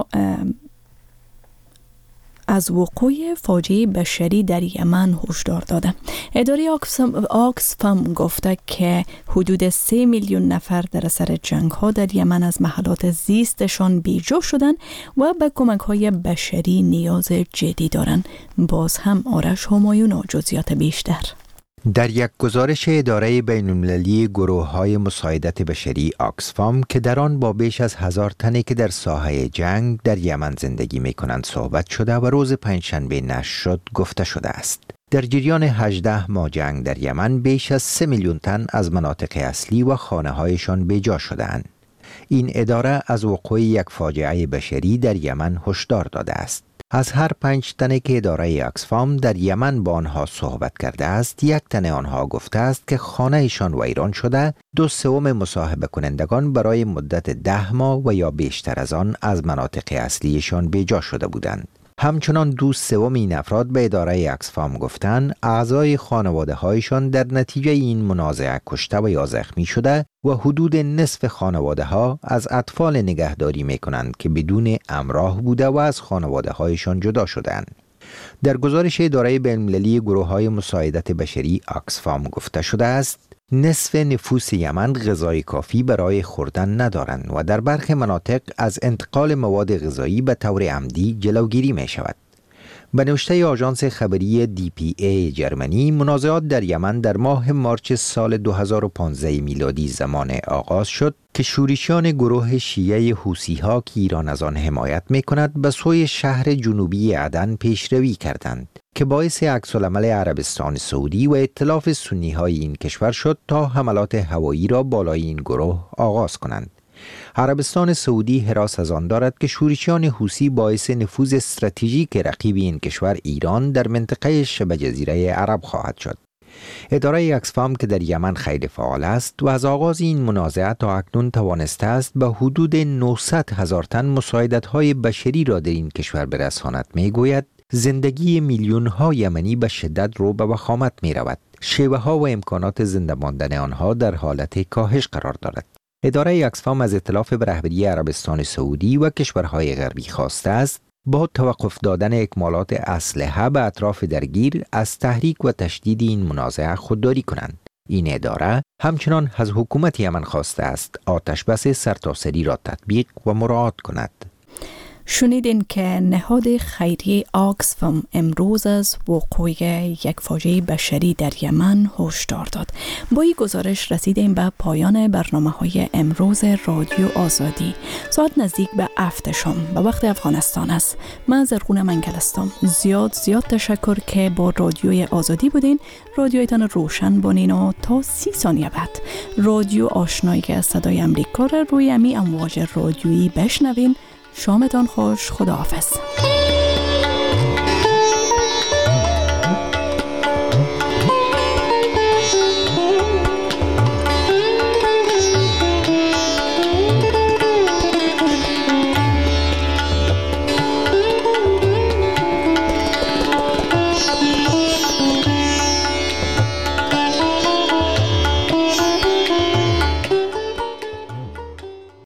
از وقوع فاجعه بشری در یمن هشدار داده. اداره آکسفام گفته که حدود سه میلیون نفر در اثر جنگ ها در یمن از محلات زیستشان بیجا شدن و به کمک های بشری نیاز جدی دارند. باز هم آرش همایون و جزئیات بیشتر. در یک گزارش اداره بین‌المللی گروه‌های مساعدت بشری آکسفام که در آن با بیش از هزار تنی که در ساحه جنگ در یمن زندگی می‌کنند صحبت شده و روز پنجشنبه نشر شد گفته شده است. در جریان هجده ماه جنگ در یمن بیش از سه میلیون تن از مناطق اصلی و خانه‌هایشان بیجا شده‌اند. این اداره از وقوع یک فاجعه بشری در یمن هشدار داده است. از هر پنج تنه که اداره آکسفام در یمن با آنها صحبت کرده است، یک تن آنها گفته است که خانه‌شان ویران شده، دو سوم مصاحبه کنندگان برای مدت ده ماه و یا بیشتر از آن از مناطق اصلیشان بیجا شده بودند. همچنان دو سوم این افراد به اداره آکسفام گفتند اعضای خانواده هایشان در نتیجه این منازعه کشته و یا زخمی شده و حدود نصف خانواده ها از اطفال نگهداری می کنند که بدون همراه بوده و از خانواده هایشان جدا شدند. در گزارش اداره بین‌المللی گروه های مساعدت بشری آکسفام گفته شده است نصف نفوس یمن غذای کافی برای خوردن ندارند و در برخی مناطق از انتقال مواد غذایی به طور عمدی جلوگیری می شود. به نوشته آژانس خبری دی پی ای جرمنی، منازعات در یمن در ماه مارچ سال دو هزار و پانزده میلادی زمان آغاز شد که شورشیان گروه شیعه حوثی‌ها که ایران از آن حمایت می‌کند به سوی شهر جنوبی عدن پیشروی کردند که باعث عکس‌العمل عربستان سعودی و ائتلاف سنی‌های این کشور شد تا حملات هوایی را بالای این گروه آغاز کنند. عربستان سعودی حراس از آن دارد که شورشیان حوثی باعث نفوذ استراتژیک رقیب این کشور ایران در منطقه شبه جزیره عرب خواهد شد. اداره اکسفام که در یمن خیلی فعال است و از آغاز این منازعه تا اکنون توانسته است به حدود نهصد هزار تن مساعدت‌های بشری را در این کشور برساند، میگوید زندگی میلیون‌ها یمنی به شدت رو به وخامت می‌رود. شیوه‌ها و امکانات زنده ماندن آنها در حالت کاهش قرار دارد. اداره اکسفام از ائتلاف به رهبری عربستان سعودی و کشورهای غربی خواسته است با توقف دادن اکمالات اسلحه به اطراف درگیر از تحریک و تشدید این منازعه خودداری کنند. این اداره همچنان از حکومت یمن خواسته است آتش بس سرتاسری را تطبیق و مراعات کند. شنیدین که نهاد خیریه آکسفام امروز از وقوع یک فاجعه بشری در یمن هشدار داد. با این گزارش رسیدیم به پایان برنامه های امروز رادیو آزادی. ساعت نزدیک به هفت شام به وقت افغانستان است. من زرغون منگلستان. زیاد زیاد تشکر که با رادیوی آزادی بودین. رادیویتان روشن بانین و تا سی ثانیه بعد رادیو آشنایی که صدای امریکا را روی امی امواج رادیویی بشنوین. شامتان خوش. خداحافظ.